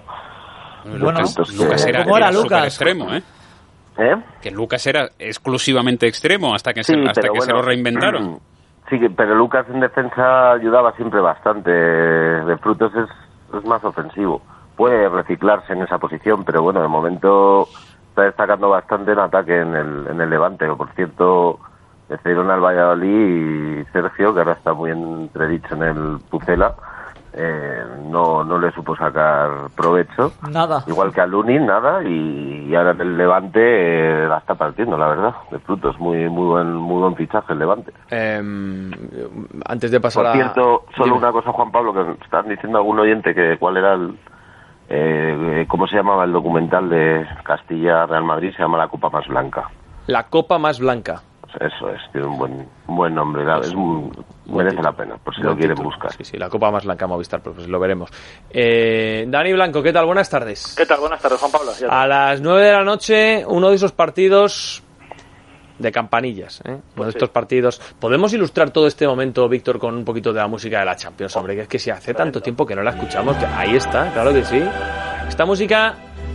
Bueno, Lucas, entonces, Lucas era, ¿cómo era era Lucas? súper extremo, ¿eh? ¿Eh? Que Lucas era exclusivamente extremo hasta que, Sí, se, hasta pero que se bueno, lo reinventaron. Sí, que- pero Lucas en defensa ayudaba siempre bastante. De Frutos es, es más ofensivo. Puede reciclarse en esa posición, pero bueno, de momento está destacando bastante en ataque en el, en el Levante. Por cierto, decidieron al Valladolid y Sergio, que ahora está muy entredicho en el Pucela, eh, no, no le supo sacar provecho. Nada. Igual que a Lunin, nada, y, y ahora en el Levante eh, la está partiendo, la verdad, de Frutos. Muy muy buen muy buen fichaje el Levante. eh, antes de pasar Por a... cierto, solo Dime. una cosa, Juan Pablo, que están diciendo algún oyente que cuál era el... Eh, ¿Cómo se llamaba el documental de Castilla-Real Madrid? Se llama La Copa Más Blanca. La Copa Más Blanca. Eso es, tiene un buen un buen nombre, la- es un- merece título. la pena, por si Buen lo quieren título. buscar. Sí, sí, la Copa Más Blanca Movistar, pues lo veremos. Eh, Dani Blanco, ¿qué tal? Buenas tardes. ¿Qué tal? Buenas tardes, Juan Pablo. Ya te- A las nueve de la noche, uno de esos partidos de campanillas, ¿eh? Uno Pues de sí. estos partidos. ¿Podemos ilustrar todo este momento, Víctor, con un poquito de la música de la Champions? Hombre, que es que si hace tanto tiempo que no la escuchamos, que ahí está, claro que sí. Esta música,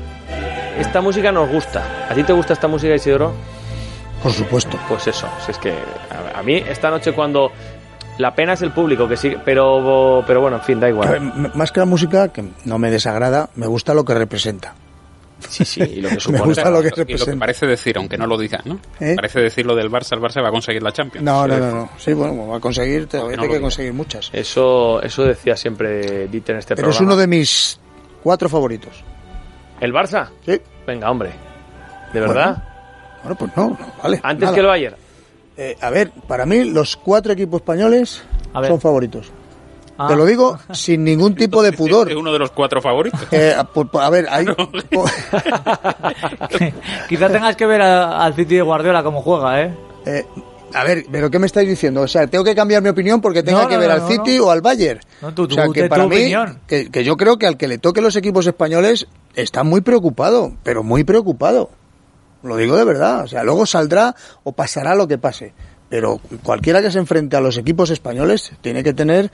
esta música nos gusta. ¿A ti te gusta esta música, Isidoro? Por supuesto. Pues eso, si es que a, a mí esta noche cuando la pena es el público que sigue, pero pero bueno, en fin, da A ver, igual. m- más que la música, que no me desagrada, me gusta lo que representa. Sí, sí, y lo que Me supone. gusta lo que Y lo que representa. parece decir, aunque no lo diga, ¿no? ¿Eh? Parece decir lo del Barça, el Barça va a conseguir la Champions. No, no, Sí. no, no. Sí, bueno, va a conseguir, te, No, hay no que lo digas. conseguir muchas. Eso eso decía siempre Dieter en este Pero es programa. uno de mis cuatro favoritos. ¿El Barça? Sí. Venga, hombre. ¿De verdad? Bueno, pues no, no, vale. Antes nada. que el Bayern. Eh, a ver, para mí los cuatro equipos españoles A ver. son favoritos. Ah. Te lo digo sin ningún tipo de pudor. Es uno de los cuatro favoritos. Eh, a, por- por- a ver, hay... por- Quizá tengas que ver a- al City de Guardiola cómo juega, ¿eh? eh, a ver, ¿pero qué me estáis diciendo? O sea, ¿tengo que cambiar mi opinión porque tenga No, que no, ver no, al no, City no. o al Bayern? No, tú- o sea, tú- que tu para mí, opinión. que, que yo creo que al que le toque los equipos españoles está muy preocupado, pero muy preocupado. lo digo de verdad. O sea, luego saldrá o pasará lo que pase. Pero cualquiera que se enfrente a los equipos españoles tiene que tener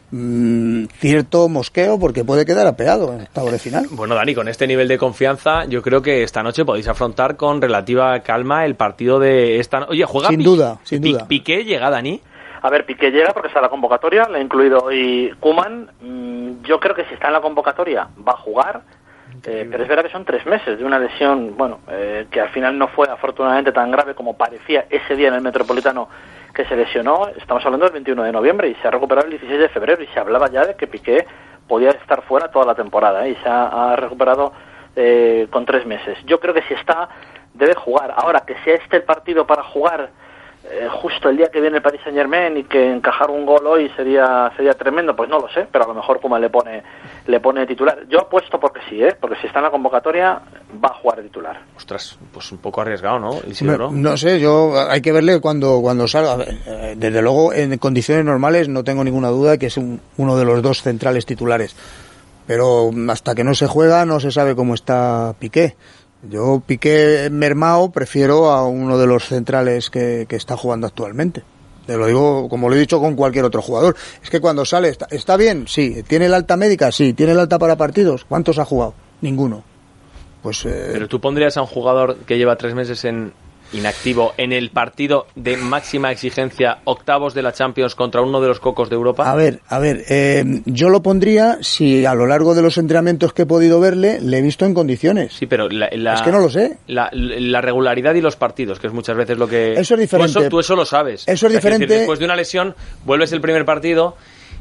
mmm, cierto mosqueo porque puede quedar apeado en octavos de final. Bueno, Dani, con este nivel de confianza, yo creo que esta noche podéis afrontar con relativa calma el partido de esta noche. Oye, juega Sin Pi- duda, sin Pi- duda. Piqué llega, Dani. A ver, Piqué llega porque está en la convocatoria, le ha incluido hoy Koeman. Mm, yo creo que si está en la convocatoria va a jugar, eh, pero es verdad que son tres meses de una lesión, bueno, eh, que al final no fue afortunadamente tan grave como parecía ese día en el Metropolitano que se lesionó. Estamos hablando del veintiuno de noviembre y se ha recuperado el dieciséis de febrero y se hablaba ya de que Piqué podía estar fuera toda la temporada, ¿eh? Y se ha, ha recuperado eh, con tres meses. Yo creo que si está, debe jugar. Ahora, que sea este el partido para jugar Eh, justo el día que viene el Paris Saint-Germain y que encajar un gol hoy sería sería tremendo, pues no lo sé, pero a lo mejor Koeman le pone le pone titular. Yo apuesto porque sí, ¿eh? Porque si está en la convocatoria va a jugar de titular. Ostras, pues un poco arriesgado, ¿no, Isidoro? No, no sé, yo hay que verle cuando cuando salga. A ver, eh, desde luego, en condiciones normales no tengo ninguna duda de que es un, uno de los dos centrales titulares. Pero hasta que no se juega no se sabe cómo está Piqué. Yo, Piqué mermao, prefiero a uno de los centrales que, que está jugando actualmente. Te lo digo, como lo he dicho con cualquier otro jugador. Es que cuando sale, ¿está, está bien? Sí. ¿Tiene el alta médica? Sí. ¿Tiene el alta para partidos? ¿Cuántos ha jugado? Ninguno. Pues, eh... Pero tú pondrías a un jugador que lleva tres meses en inactivo en el partido de máxima exigencia, octavos de la Champions contra uno de los cocos de Europa. A ver, a ver, eh, yo lo pondría si a lo largo de los entrenamientos que he podido verle le he visto en condiciones. Sí, pero la, la, es que no lo sé. La, la regularidad y los partidos, que es muchas veces lo que... Eso es diferente. Tú eso, tú eso lo sabes. Eso es o sea, diferente. Decir, después de una lesión, vuelves el primer partido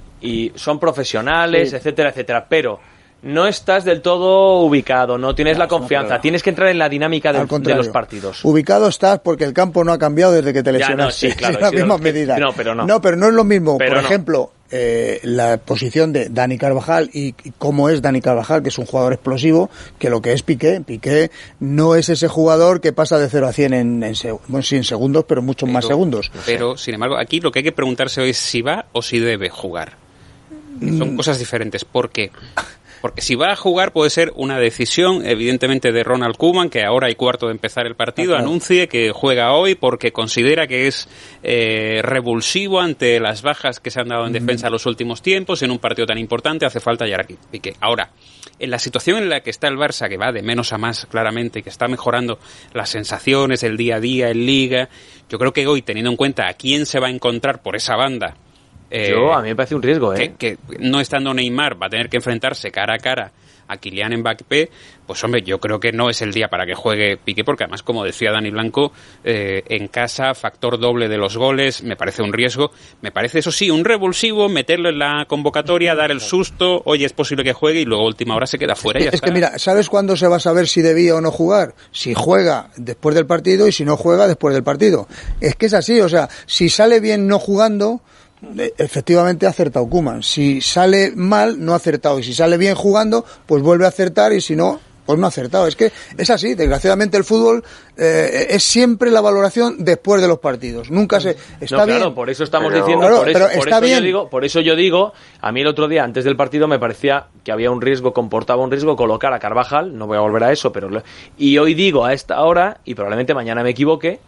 y son profesionales, sí, etcétera, etcétera, pero no estás del todo ubicado, no tienes no, la confianza, no, tienes que entrar en la dinámica de, de los partidos. Ubicado estás porque el campo no ha cambiado desde que te lesionaste. Ya, no, sí, claro, es la sí, misma que, medida. No, pero no. No, pero no es lo mismo. Pero Por no. ejemplo, eh, la posición de Dani Carvajal y, y cómo es Dani Carvajal, que es un jugador explosivo, que lo que es Piqué. Piqué no es ese jugador que pasa de cero a cien en, en, bueno, sí, en segundos, pero muchos pero, más segundos. Pero, sin embargo, aquí lo que hay que preguntarse hoy es si va o si debe jugar. Son mm. cosas diferentes. ¿Por qué? Porque si va a jugar puede ser una decisión, evidentemente, de Ronald Koeman, que ahora hay cuarto de empezar el partido, ah, claro. anuncie que juega hoy porque considera que es eh, revulsivo ante las bajas que se han dado en defensa en los últimos tiempos. En un partido tan importante hace falta ya aquí Piqué. Ahora, en la situación en la que está el Barça, que va de menos a más claramente, que está mejorando las sensaciones, el día a día en Liga, yo creo que hoy, teniendo en cuenta a quién se va a encontrar por esa banda, Eh, Yo, a mí me parece un riesgo, ¿eh? Que, que no estando Neymar va a tener que enfrentarse cara a cara a Kylian Mbappé, pues hombre, yo creo que no es el día para que juegue Piqué, porque además, como decía Dani Blanco, eh, en casa, factor doble de los goles, me parece un riesgo, me parece, eso sí, un revulsivo, meterlo en la convocatoria, dar el susto, oye, es posible que juegue y luego a última hora se queda fuera y ya es está. Que mira, ¿sabes cuándo se va a saber si debía o no jugar? Si juega después del partido y si no juega después del partido. Es que es así, o sea, si sale bien no jugando, efectivamente ha acertado Koeman. Si sale mal, no ha acertado. Y si sale bien jugando, pues vuelve a acertar. Y si no, pues no ha acertado. Es que es así. Desgraciadamente el fútbol eh, es siempre la valoración después de los partidos. Nunca se... Está no, claro, bien. por eso estamos pero, diciendo... claro, por, eso, pero por, está eso bien. Yo digo, por eso yo digo, a mí el otro día, antes del partido, me parecía que había un riesgo, comportaba un riesgo colocar a Carvajal. No voy a volver a eso, pero... Y hoy digo a esta hora, y probablemente mañana me equivoque,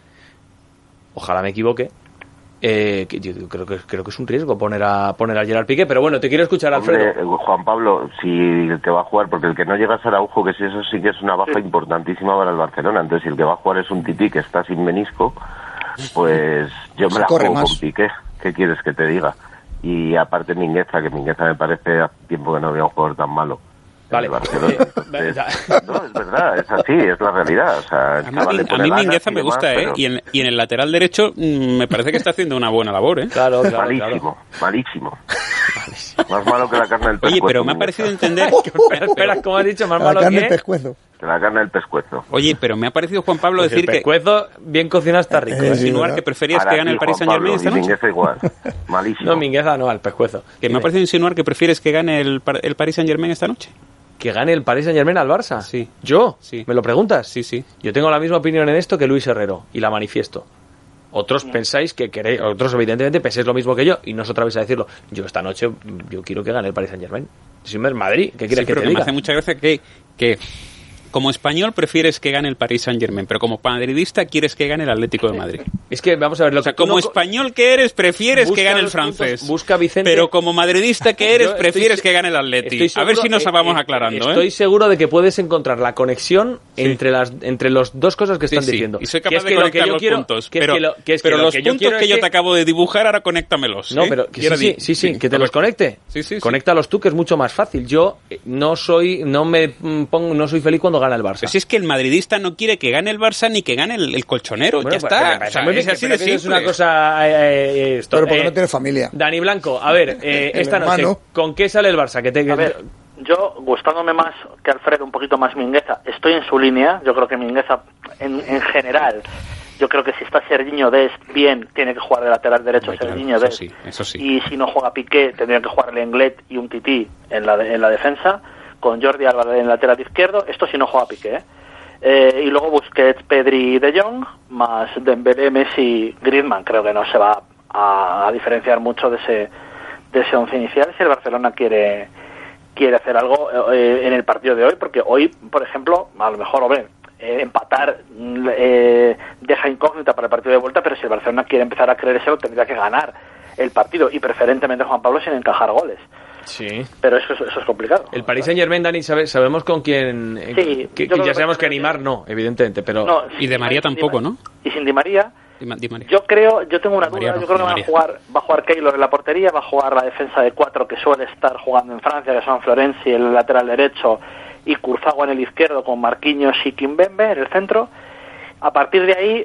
ojalá me equivoque, Eh, que yo creo que creo que es un riesgo poner a poner a Gerard Piqué, pero bueno, te quiero escuchar, Alfredo. Hombre, Juan Pablo, si el que va a jugar, porque el que no llega es Araujo, que si eso sí que es una baja sí. importantísima para el Barcelona. Entonces, si el que va a jugar es un tití que está sin menisco, pues yo me la juego más con Piqué. ¿Qué quieres que te diga? Y aparte Mingueza, que Mingueza me parece hace tiempo que no había un jugador tan malo. Vale. Entonces, no, es verdad, es así, es la realidad. O sea, a mí, a mí Mingueza me gusta, ¿eh? Pero... Y, en, y en el lateral derecho mmm, me parece que está haciendo una buena labor, ¿eh? Claro, claro, malísimo, claro. malísimo. Más malo que la carne del pescuezo. Oye, pero me ha parecido entender... espera, espera, ¿cómo has dicho? Más malo la carne que... del pescuezo. Que la carne del pescuezo. Oye, pero me ha parecido, Juan Pablo, pues decir el pescuezo, que... bien cocinado está rico. Eh, insinuar que preferías que gane el Paris Saint-Germain esta noche. Mingueza igual, malísimo. No, Mingueza no, al pescuezo. Que me ha parecido insinuar que prefieres que gane el, el Paris Saint-Germain esta noche. ¿Que gane el Paris Saint-Germain al Barça? Sí. ¿Yo? Sí. ¿Me lo preguntas? Sí, sí. Yo tengo la misma opinión en esto que Luis Herrero, y la manifiesto. Otros pensáis que queréis, otros evidentemente pensáis lo mismo que yo, y no os atrevéis a decirlo. Yo esta noche, yo quiero que gane el Paris Saint-Germain. Si me es Madrid, ¿qué quieres sí, que te que diga? Me hace mucha gracia que, que como español prefieres que gane el Paris Saint-Germain, pero como madridista quieres que gane el Atlético de Madrid. Es que, vamos a ver, lo o sea, que como no... español que eres, prefieres que gane el francés. Puntos, busca Vicente... Pero como madridista que eres, prefieres estoy, que gane el Atleti. Seguro, a ver si nos eh, vamos eh, aclarando. Estoy ¿eh? seguro de que puedes encontrar la conexión sí. entre las entre las dos cosas que están sí, sí. diciendo. Y soy capaz es de que conectar lo los quiero, puntos. Que pero es que lo, que es pero que los lo que yo puntos que yo que... te acabo de dibujar, ahora conéctamelos. No, ¿eh? pero que sí, sí, sí, sí, que te los conecte. Sí, sí, sí. Conéctalos tú, que es mucho más fácil. Yo no soy, no me pongo, no soy feliz cuando gana el Barça. Pues es que el madridista no quiere que gane el Barça ni que gane el, el colchonero. Bueno, ya está. Pero, o sea, pero, es así de simple. Es una cosa... Eh, eh, esto, pero porque eh, no tiene familia. Dani Blanco, a ver, eh, esta noche, hermano. ¿con qué sale el Barça? Que te... A ver, yo, gustándome más que Alfredo, un poquito más Mingueza, estoy en su línea. Yo creo que Mingueza, en, en general, yo creo que si está Serginho Dest bien, tiene que jugar de lateral derecho Serginho Dest. Sí, eso sí. Y si no juega Piqué, tendría que jugar Lenglet y un Tití en la, de, en la defensa, con Jordi Alba en lateral izquierdo. Esto si no juega Piqué, ¿eh? Eh, y luego Busquets, Pedri y De Jong, más Dembélé, Messi, Griezmann. Creo que no se va a, a diferenciar mucho de ese de ese once inicial si el Barcelona quiere quiere hacer algo eh, en el partido de hoy, porque hoy, por ejemplo, a lo mejor, hombre, eh, empatar eh, deja incógnita para el partido de vuelta, pero si el Barcelona quiere empezar a creérselo, tendría que ganar el partido, y preferentemente, Juan Pablo, sin encajar goles. Sí. Pero eso, eso es complicado. El Paris Saint-Germain, Dani, sabe, sabemos con quién... Sí, que, yo que ya creo sabemos que que Neymar no, evidentemente, pero... No, y de María tampoco, ¿no? Y sin Di María... Di María. Yo creo, yo tengo una duda, María no, yo creo que van a jugar, va a jugar Keylor en la portería, va a jugar la defensa de cuatro que suele estar jugando en Francia, que son Florenzi, el lateral derecho, y Kurzawa en el izquierdo, con Marquinhos y Kimpembe en el centro. A partir de ahí,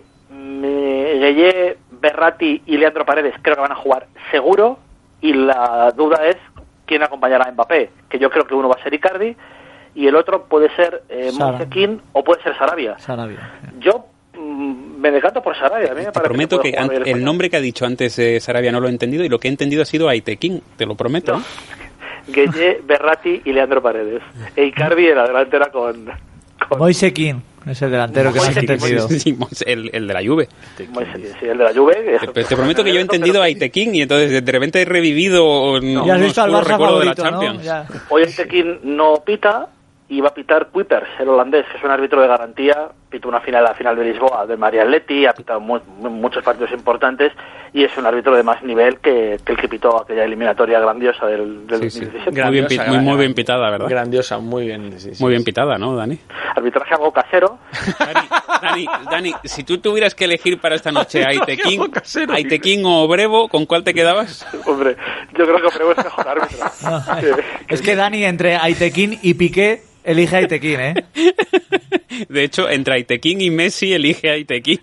Gueye, Berratti y Leandro Paredes creo que van a jugar seguro, y la duda es quién acompañará a Mbappé, que yo creo que uno va a ser Icardi, y el otro puede ser eh, Moise Kean o puede ser Sarabia. Sarabia. Yo me decanto por Sarabia. A mí me te prometo que, que an- el, el nombre que ha dicho antes eh, Sarabia no lo he entendido, y lo que he entendido ha sido Aitekin, te lo prometo. No. Gueye, Berratti y Leandro Paredes. E Icardi en la delantera con... con... Moise Kean es el delantero que no has entendido. Sí, el, el de la Juve. Moise Kean, sí, el de la Juve. Te, te prometo que yo he entendido a Aitekin y entonces de repente he revivido no, ya has visto al Barça recuerdo favorito, de la Champions. ¿no? Hoy Aitekin no pita y va a pitar Kuipers, el holandés, que es un árbitro de garantía. Pitó una final, la final de Lisboa de María Atleti, ha pitado mu- muchos partidos importantes y es un árbitro de más nivel que, que el que pitó aquella eliminatoria grandiosa del, del sí, dos mil diecisiete. Sí. Muy, bien, muy, muy bien pitada, ¿verdad? Grandiosa, muy bien. Sí, sí, muy bien sí. pitada, ¿no, Dani? Arbitraje algo casero. Dani, Dani, Dani, si tú tuvieras que elegir para esta noche a Aitekin, Aitekin o Brevo, ¿con cuál te quedabas? Hombre, yo creo que Brevo es mejor árbitro. No, es que Dani, entre Aitekin y Piqué, elige a Aitekin, ¿eh? De hecho, entre Aitekin y Messi, elige a Aitekin.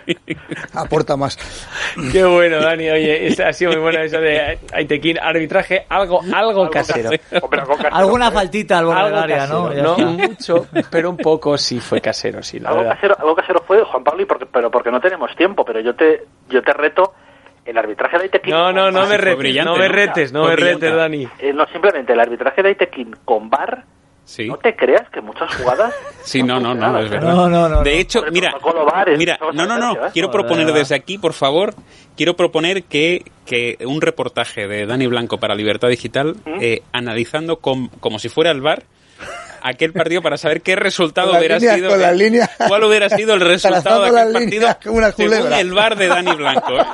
Aporta más. Qué bueno, Dani. Oye, esa ha sido muy buena eso de Aitekin. Arbitraje, algo, algo, algo casero. casero. Hombre, algo casero. Alguna faltita al borde Algo del área, casero, ¿no? Ya no está. mucho, pero un poco sí fue casero, sí, la algo verdad. casero, algo casero fue, Juan Pablo, y porque, pero porque no tenemos tiempo, pero yo te, yo te reto el arbitraje de Aitekin. No, no, no con me V A R. retes, brillante, no me ¿no? retes, no Fue me brillante. retes, Dani. Eh, no, simplemente el arbitraje de Aitekin con V A R. Sí. No te creas que muchas jugadas. Sí, no, no, no, es verdad. No, no, no, De no. hecho, Por el mira, protocolo V A R es- mira, vamos a no, no, no, ver, ¿eh? quiero Joder, proponer verdad. desde aquí, por favor, quiero proponer que, que un reportaje de Dani Blanco para Libertad Digital, eh, analizando com- como si fuera el V A R, aquel partido para saber qué resultado Con la hubiera línea, sido, con la eh, línea. cuál hubiera sido el resultado de Trazando aquel la partido línea como una según culebra. el V A R de Dani Blanco. ¿eh?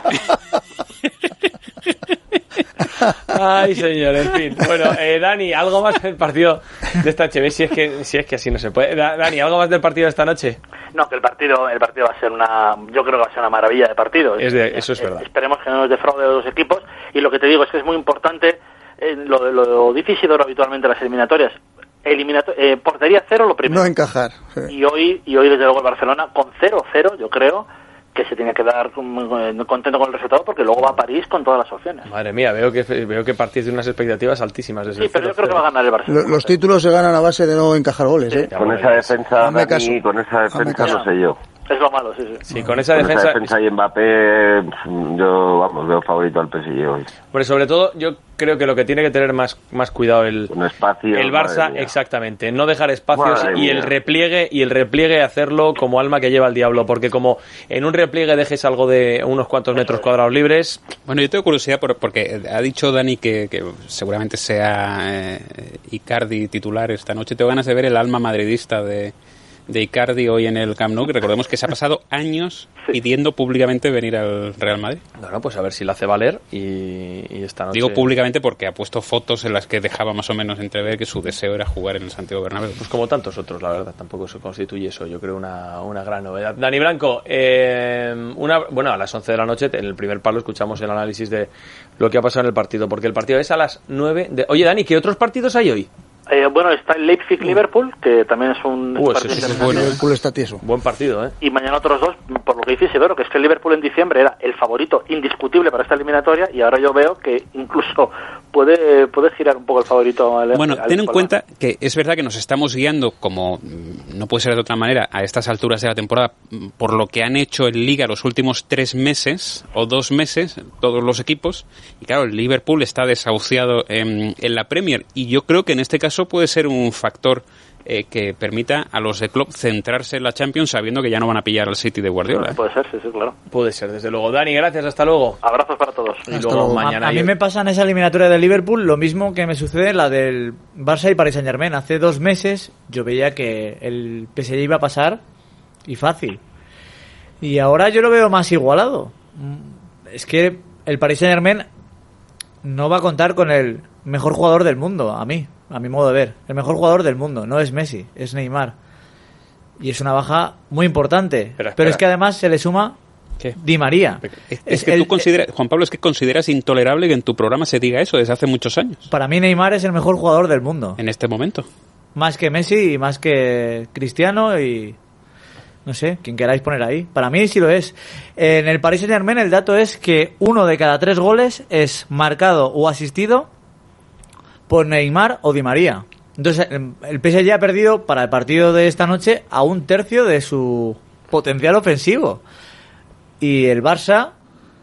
Ay, señor, en fin. Bueno, eh, Dani, ¿algo más del partido de esta noche? Si es que, si es que así no se puede. Da- Dani, ¿algo más del partido de esta noche? No, que el partido, el partido va a ser una, yo creo que va a ser una maravilla de partido. Es de- eso es Eh, verdad. Esperemos que no nos defraude de los equipos, y lo que te digo es que es muy importante, eh, lo, lo difícil ahora habitualmente en las eliminatorias. Eliminato- eh, portería cero lo primero. No encajar. Sí. Y hoy, y hoy desde luego el Barcelona con cero cero, yo creo que se tiene que dar muy contento con el resultado, porque luego va a París con todas las opciones. Madre mía, veo que veo que partís de unas expectativas altísimas desde Sí, el pero yo cero creo que va a cero. ganar el Barcelona. Lo- los títulos se ganan a base de no encajar goles, ¿eh? Con esa defensa, Hazme Dani, caso. con esa Hazme defensa caso. no sé yo. Es lo malo, sí, sí. Sí, con esa Con defensa, esa defensa y Mbappé, yo, vamos, veo favorito al P S G hoy. Pero sobre todo, yo creo que lo que tiene que tener más, más cuidado el, Con espacio. el madre Barça, mía. exactamente, no dejar espacios Madre y el mía. repliegue y el repliegue hacerlo como alma que lleva el diablo, porque como en un repliegue dejes algo de unos cuantos metros cuadrados libres, Bueno, yo tengo curiosidad por, porque ha dicho Dani que, que seguramente sea eh, Icardi titular esta noche. Tengo ganas de ver el alma madridista de, de Icardi hoy en el Camp Nou, que recordemos que se ha pasado años sí. pidiendo públicamente venir al Real Madrid. Bueno, pues a ver si la hace valer y, y esta noche... Digo públicamente porque ha puesto fotos en las que dejaba más o menos entrever que su deseo era jugar en el Santiago Bernabéu. Pues como tantos otros, la verdad, tampoco se constituye eso, yo creo, una, una gran novedad. Dani Blanco, eh, una, bueno, a las once de la noche, en el primer palo, escuchamos el análisis de lo que ha pasado en el partido, porque el partido es a las nueve de... Oye, Dani, ¿qué otros partidos hay hoy? Eh, bueno, está el Leipzig-Liverpool, que también es un uh, partido ese, ese es bueno. Liverpool está tieso. Buen partido, ¿eh? Y mañana otros dos, por lo que dice Isidoro, que es que el Liverpool en diciembre era el favorito indiscutible para esta eliminatoria, y ahora yo veo que incluso puede puede girar un poco el favorito al Bueno, al ten en Liverpool. cuenta que es verdad que nos estamos guiando, como no puede ser de otra manera, a estas alturas de la temporada, por lo que han hecho en Liga los últimos tres meses o dos meses, todos los equipos, y claro, el Liverpool está desahuciado en, en la Premier, y yo creo que en este caso puede ser un factor eh, que permita a los de Klopp centrarse en la Champions sabiendo que ya no van a pillar al City de Guardiola. ¿eh? Puede ser, sí, sí, claro. Puede ser, desde luego. Dani, gracias, hasta luego. Abrazos para todos. Y luego luego. mañana. A, a mí me pasa en esa eliminatoria del Liverpool lo mismo que me sucede en la del Barça y Paris Saint-Germain. Hace dos meses yo veía que el P S G iba a pasar y fácil. Y ahora yo lo veo más igualado. Es que el Paris Saint-Germain no va a contar con el mejor jugador del mundo, a mí, a mi modo de ver. El mejor jugador del mundo no es Messi, es Neymar. Y es una baja muy importante. Espera, espera. Pero es que además se le suma ¿Qué? Di María. Es, es que el, tú consideras, Juan Pablo, es que consideras intolerable que en tu programa se diga eso desde hace muchos años. Para mí Neymar es el mejor jugador del mundo. En este momento. Más que Messi y más que Cristiano y... no sé, quien queráis poner ahí. Para mí sí lo es. En el Paris Saint-Germain el dato es que uno de cada tres goles es marcado o asistido por Neymar o Di María. Entonces el P S G ha perdido para el partido de esta noche a un tercio de su potencial ofensivo. Y el Barça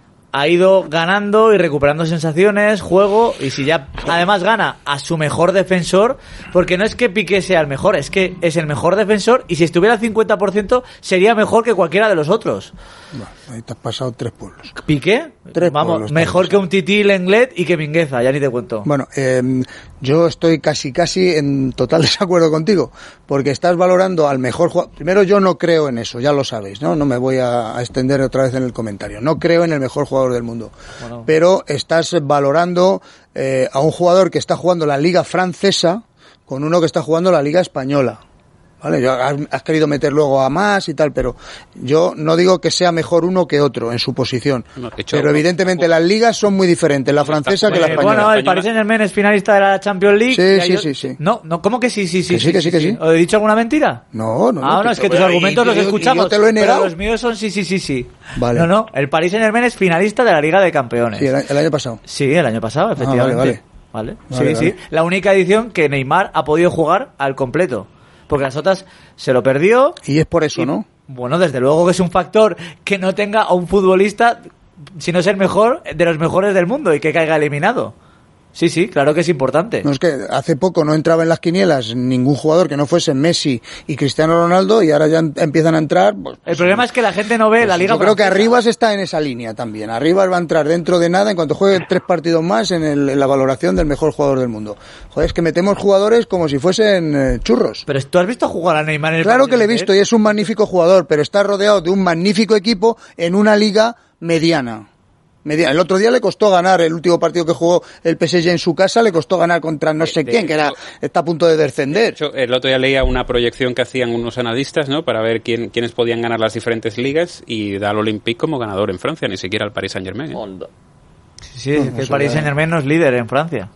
ha ido ganando y recuperando sensaciones, juego, y si ya además gana a su mejor defensor, porque no es que Piqué sea el mejor, es que es el mejor defensor, y si estuviera al cincuenta por ciento sería mejor que cualquiera de los otros. Bueno, ahí te has pasado tres pueblos. ¿Piqué? Tres Vamos, pueblos, mejor tres. que un Tití Lenglet y que Mingueza, ya ni te cuento. Bueno, eh, yo estoy casi casi en total desacuerdo contigo, porque estás valorando al mejor jugador. Primero, yo no creo en eso, ya lo sabéis, ¿no? No me voy a, a extender otra vez en el comentario. No creo en el mejor jugador del mundo. Bueno. Pero estás valorando eh, a un jugador que está jugando la Liga Francesa con uno que está jugando la Liga Española. Vale, yo, has, has querido meter luego a más y tal, pero yo no digo que sea mejor uno que otro en su posición. No, hecho, pero evidentemente las ligas son muy diferentes, la francesa que la española. Bueno, el Paris Saint-Germain es finalista de la Champions League. Sí, sí, yo... sí, sí. No, no, ¿cómo que sí, sí, sí? Que sí, que sí, que sí. ¿He dicho alguna mentira? No, no. Ah, no, no, es que tus argumentos los escuchamos. Yo te lo he negado. Pero los míos son sí, sí, sí, sí. Vale. No, no, el Paris Saint-Germain es finalista de la Liga de Campeones. Sí, el, el año pasado. Sí, el año pasado, efectivamente. Ah, vale, vale. Vale, vale, sí, vale. sí. La única edición que Neymar ha podido jugar al completo. Porque las otras se lo perdió. Y es por eso, y, ¿no? Bueno, desde luego que es un factor que no tenga a un futbolista, si no es el mejor, de los mejores del mundo y que caiga eliminado. Sí, sí, claro que es importante. No, es que hace poco no entraba en las quinielas ningún jugador que no fuese Messi y Cristiano Ronaldo, y ahora ya empiezan a entrar. Pues, el problema es que la gente no ve pues la Liga Yo creo francesa. que Arribas está en esa línea también. Arribas va a entrar dentro de nada en cuanto juegue tres partidos más en, el, en la valoración del mejor jugador del mundo. Joder, es que metemos jugadores como si fuesen eh, churros. Pero tú has visto jugar a Neymar en el Claro Paris que le he visto y es un magnífico jugador, pero está rodeado de un magnífico equipo en una liga mediana. El otro día le costó ganar, el último partido que jugó el P S G en su casa, le costó ganar contra no sé de quién, hecho, que era está a punto de descender. De hecho, el otro día leía una proyección que hacían unos analistas, ¿no?, para ver quién, quiénes podían ganar las diferentes ligas, y da al Olympique como ganador en Francia, ni siquiera al Paris Saint-Germain. ¿eh? Sí, sí, es que el Paris Saint-Germain no es líder en Francia.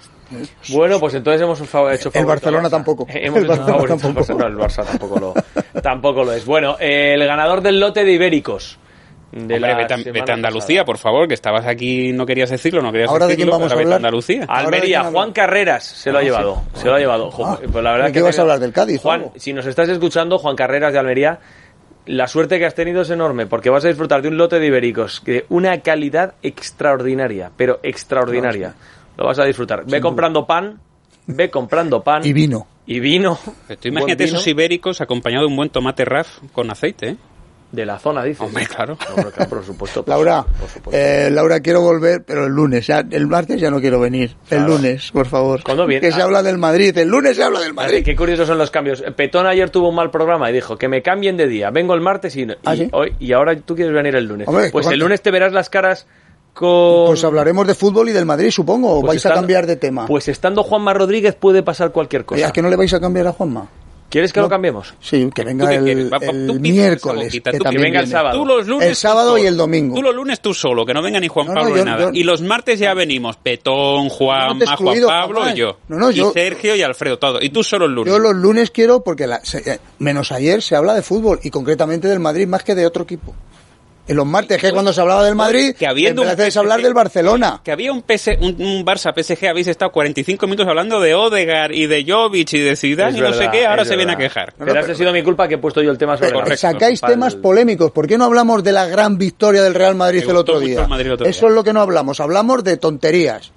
Bueno, pues entonces hemos hecho favorito. El Barcelona tampoco. Hemos el hecho Barcelona favorito. tampoco. No, el Barça tampoco lo, tampoco lo es. Bueno, eh, el ganador del lote de Ibéricos. De Hombre, vete, vete a Andalucía, por favor, que estabas aquí, no querías decirlo, no querías ¿Ahora decirlo. de quién vamos a hablar? Vete a Andalucía. Almería, Juan Carreras se lo ha llevado. Sí. Se lo ha llevado. Ah, pues la verdad ¿de que qué vas a hablar, del Cádiz? Juan, algo? si nos estás escuchando, Juan Carreras de Almería, la suerte que has tenido es enorme, porque vas a disfrutar de un lote de ibéricos de una calidad extraordinaria, pero extraordinaria. Lo vas a disfrutar. Ve comprando pan, ve comprando pan. Y vino. Y vino. Pero tú imagínate vino. esos ibéricos acompañados de un buen tomate raf con aceite, ¿eh? De la zona, dices. Hombre, claro. No, pero claro, por supuesto. Por Laura, por supuesto. Eh, Laura, quiero volver, pero el lunes. Ya, el martes ya no quiero venir. El Claro. lunes, por favor. ¿Cuándo viene? Que se Ah. habla del Madrid. El lunes se habla del Madrid. Qué curiosos son los cambios. Petón ayer tuvo un mal programa y dijo que me cambien de día. Vengo el martes y, y, ¿Ah, sí? hoy, y ahora tú quieres venir el lunes. Hombre, pues ¿cuánto? el lunes te verás las caras con... Pues hablaremos de fútbol y del Madrid, supongo. ¿O Pues vais estando- a cambiar de tema? Pues estando Juanma Rodríguez puede pasar cualquier Oye, cosa. ¿a que no le vais a cambiar a Juanma? ¿Quieres que No. lo cambiemos? Sí, que venga ¿Tú qué el, quieres? Va- va- el tú pides miércoles, esa boquita, que tú también que venga el viene. sábado. Tú los lunes, El sábado tú y solo. el domingo. Tú los lunes tú solo, que no venga ni Juan No, no, Pablo yo- ni nada. yo- y los martes ya venimos Petón, No Juan, te he Juan excluido, Pablo jamás. y yo. No, no, y yo- Sergio y Alfredo, todo. Y tú solo el lunes. Yo los lunes quiero, porque la- se- eh, menos ayer se habla de fútbol y concretamente del Madrid más que de otro equipo. En los martes, que es cuando se hablaba del Madrid, que habiendo un empezáis P S G a hablar del Barcelona. Que había un, P S, un, un Barça P S G, habéis estado cuarenta y cinco minutos hablando de Odegaard y de Jovic y de Zidane Es y no verdad, sé qué, ahora es se viene a verdad. quejar. Pero ha sido mi culpa que he puesto yo el tema sobre la Correcto. mesa. Sacáis Para temas el- polémicos. ¿Por qué no hablamos de la gran victoria del Real Madrid Me el gustó otro mucho día? el Madrid el otro Eso día. es lo que no hablamos. Hablamos de tonterías.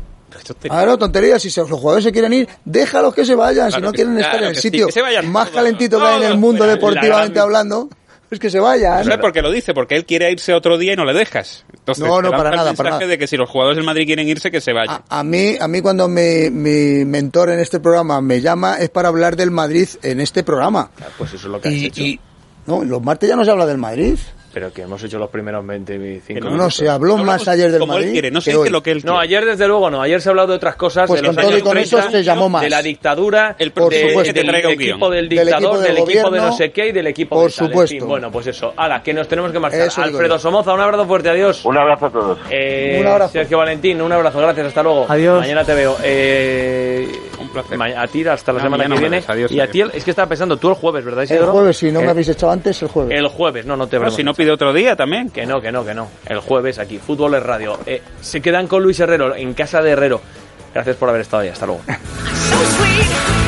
Claro, tonterías. Si se- los jugadores se quieren ir, déjalos que se vayan. si Claro no que- quieren claro estar en el que sí, sitio que se vayan más todos, calentito que hay en el todos mundo fuera. deportivamente La gran- hablando, pues que se vayan. No sé por qué lo dice, porque él quiere irse otro día y no le dejas. Entonces, No, no, te lanza para el nada, mensaje para nada. de que si los jugadores del Madrid quieren irse, que se vayan. A, a mí, a mí cuando mi, mi mentor en este programa me llama es para hablar del Madrid en este programa. Pues eso es lo que has Y, hecho. y- no, los martes ya no se habla del Madrid. Pero que hemos hecho los primeros veinticinco No, no, minutos. se habló Hablamos más ayer del como Madrid. él quiere, no se que dice hoy. lo que él quiere. No, ayer desde luego no. Ayer se ha hablado de otras cosas. Pues de con los todo y años con eso treinta, se llamó más. De la dictadura, El Por de- supuesto. del que traiga un equipo guión. del Del dictador, equipo del del equipo de gobierno. no sé qué y del equipo Por de tal. En supuesto. fin, bueno, pues eso. Hala, que nos tenemos que marchar. Eso digo Alfredo yo. Somoza, un abrazo fuerte. Adiós. Un abrazo a todos. Eh, Un abrazo. Sergio Valentín, un abrazo. Gracias. Hasta luego. Adiós. Mañana te veo. Eh, Un placer. ma- A ti hasta la No, semana mañana que me viene. ves. Adiós, y a adiós. ti, el- es que estaba pensando, tú el jueves, ¿verdad, El Isidro? jueves, si no me Eh, habéis echado antes, el jueves. El jueves, no, no te Bueno, preocupes. si no pide otro día también. Que no, que no, que no. El jueves aquí, Fútbol es Radio. Eh, se quedan con Luis Herrero en casa de Herrero. Gracias por haber estado ahí. Hasta luego. So sweet.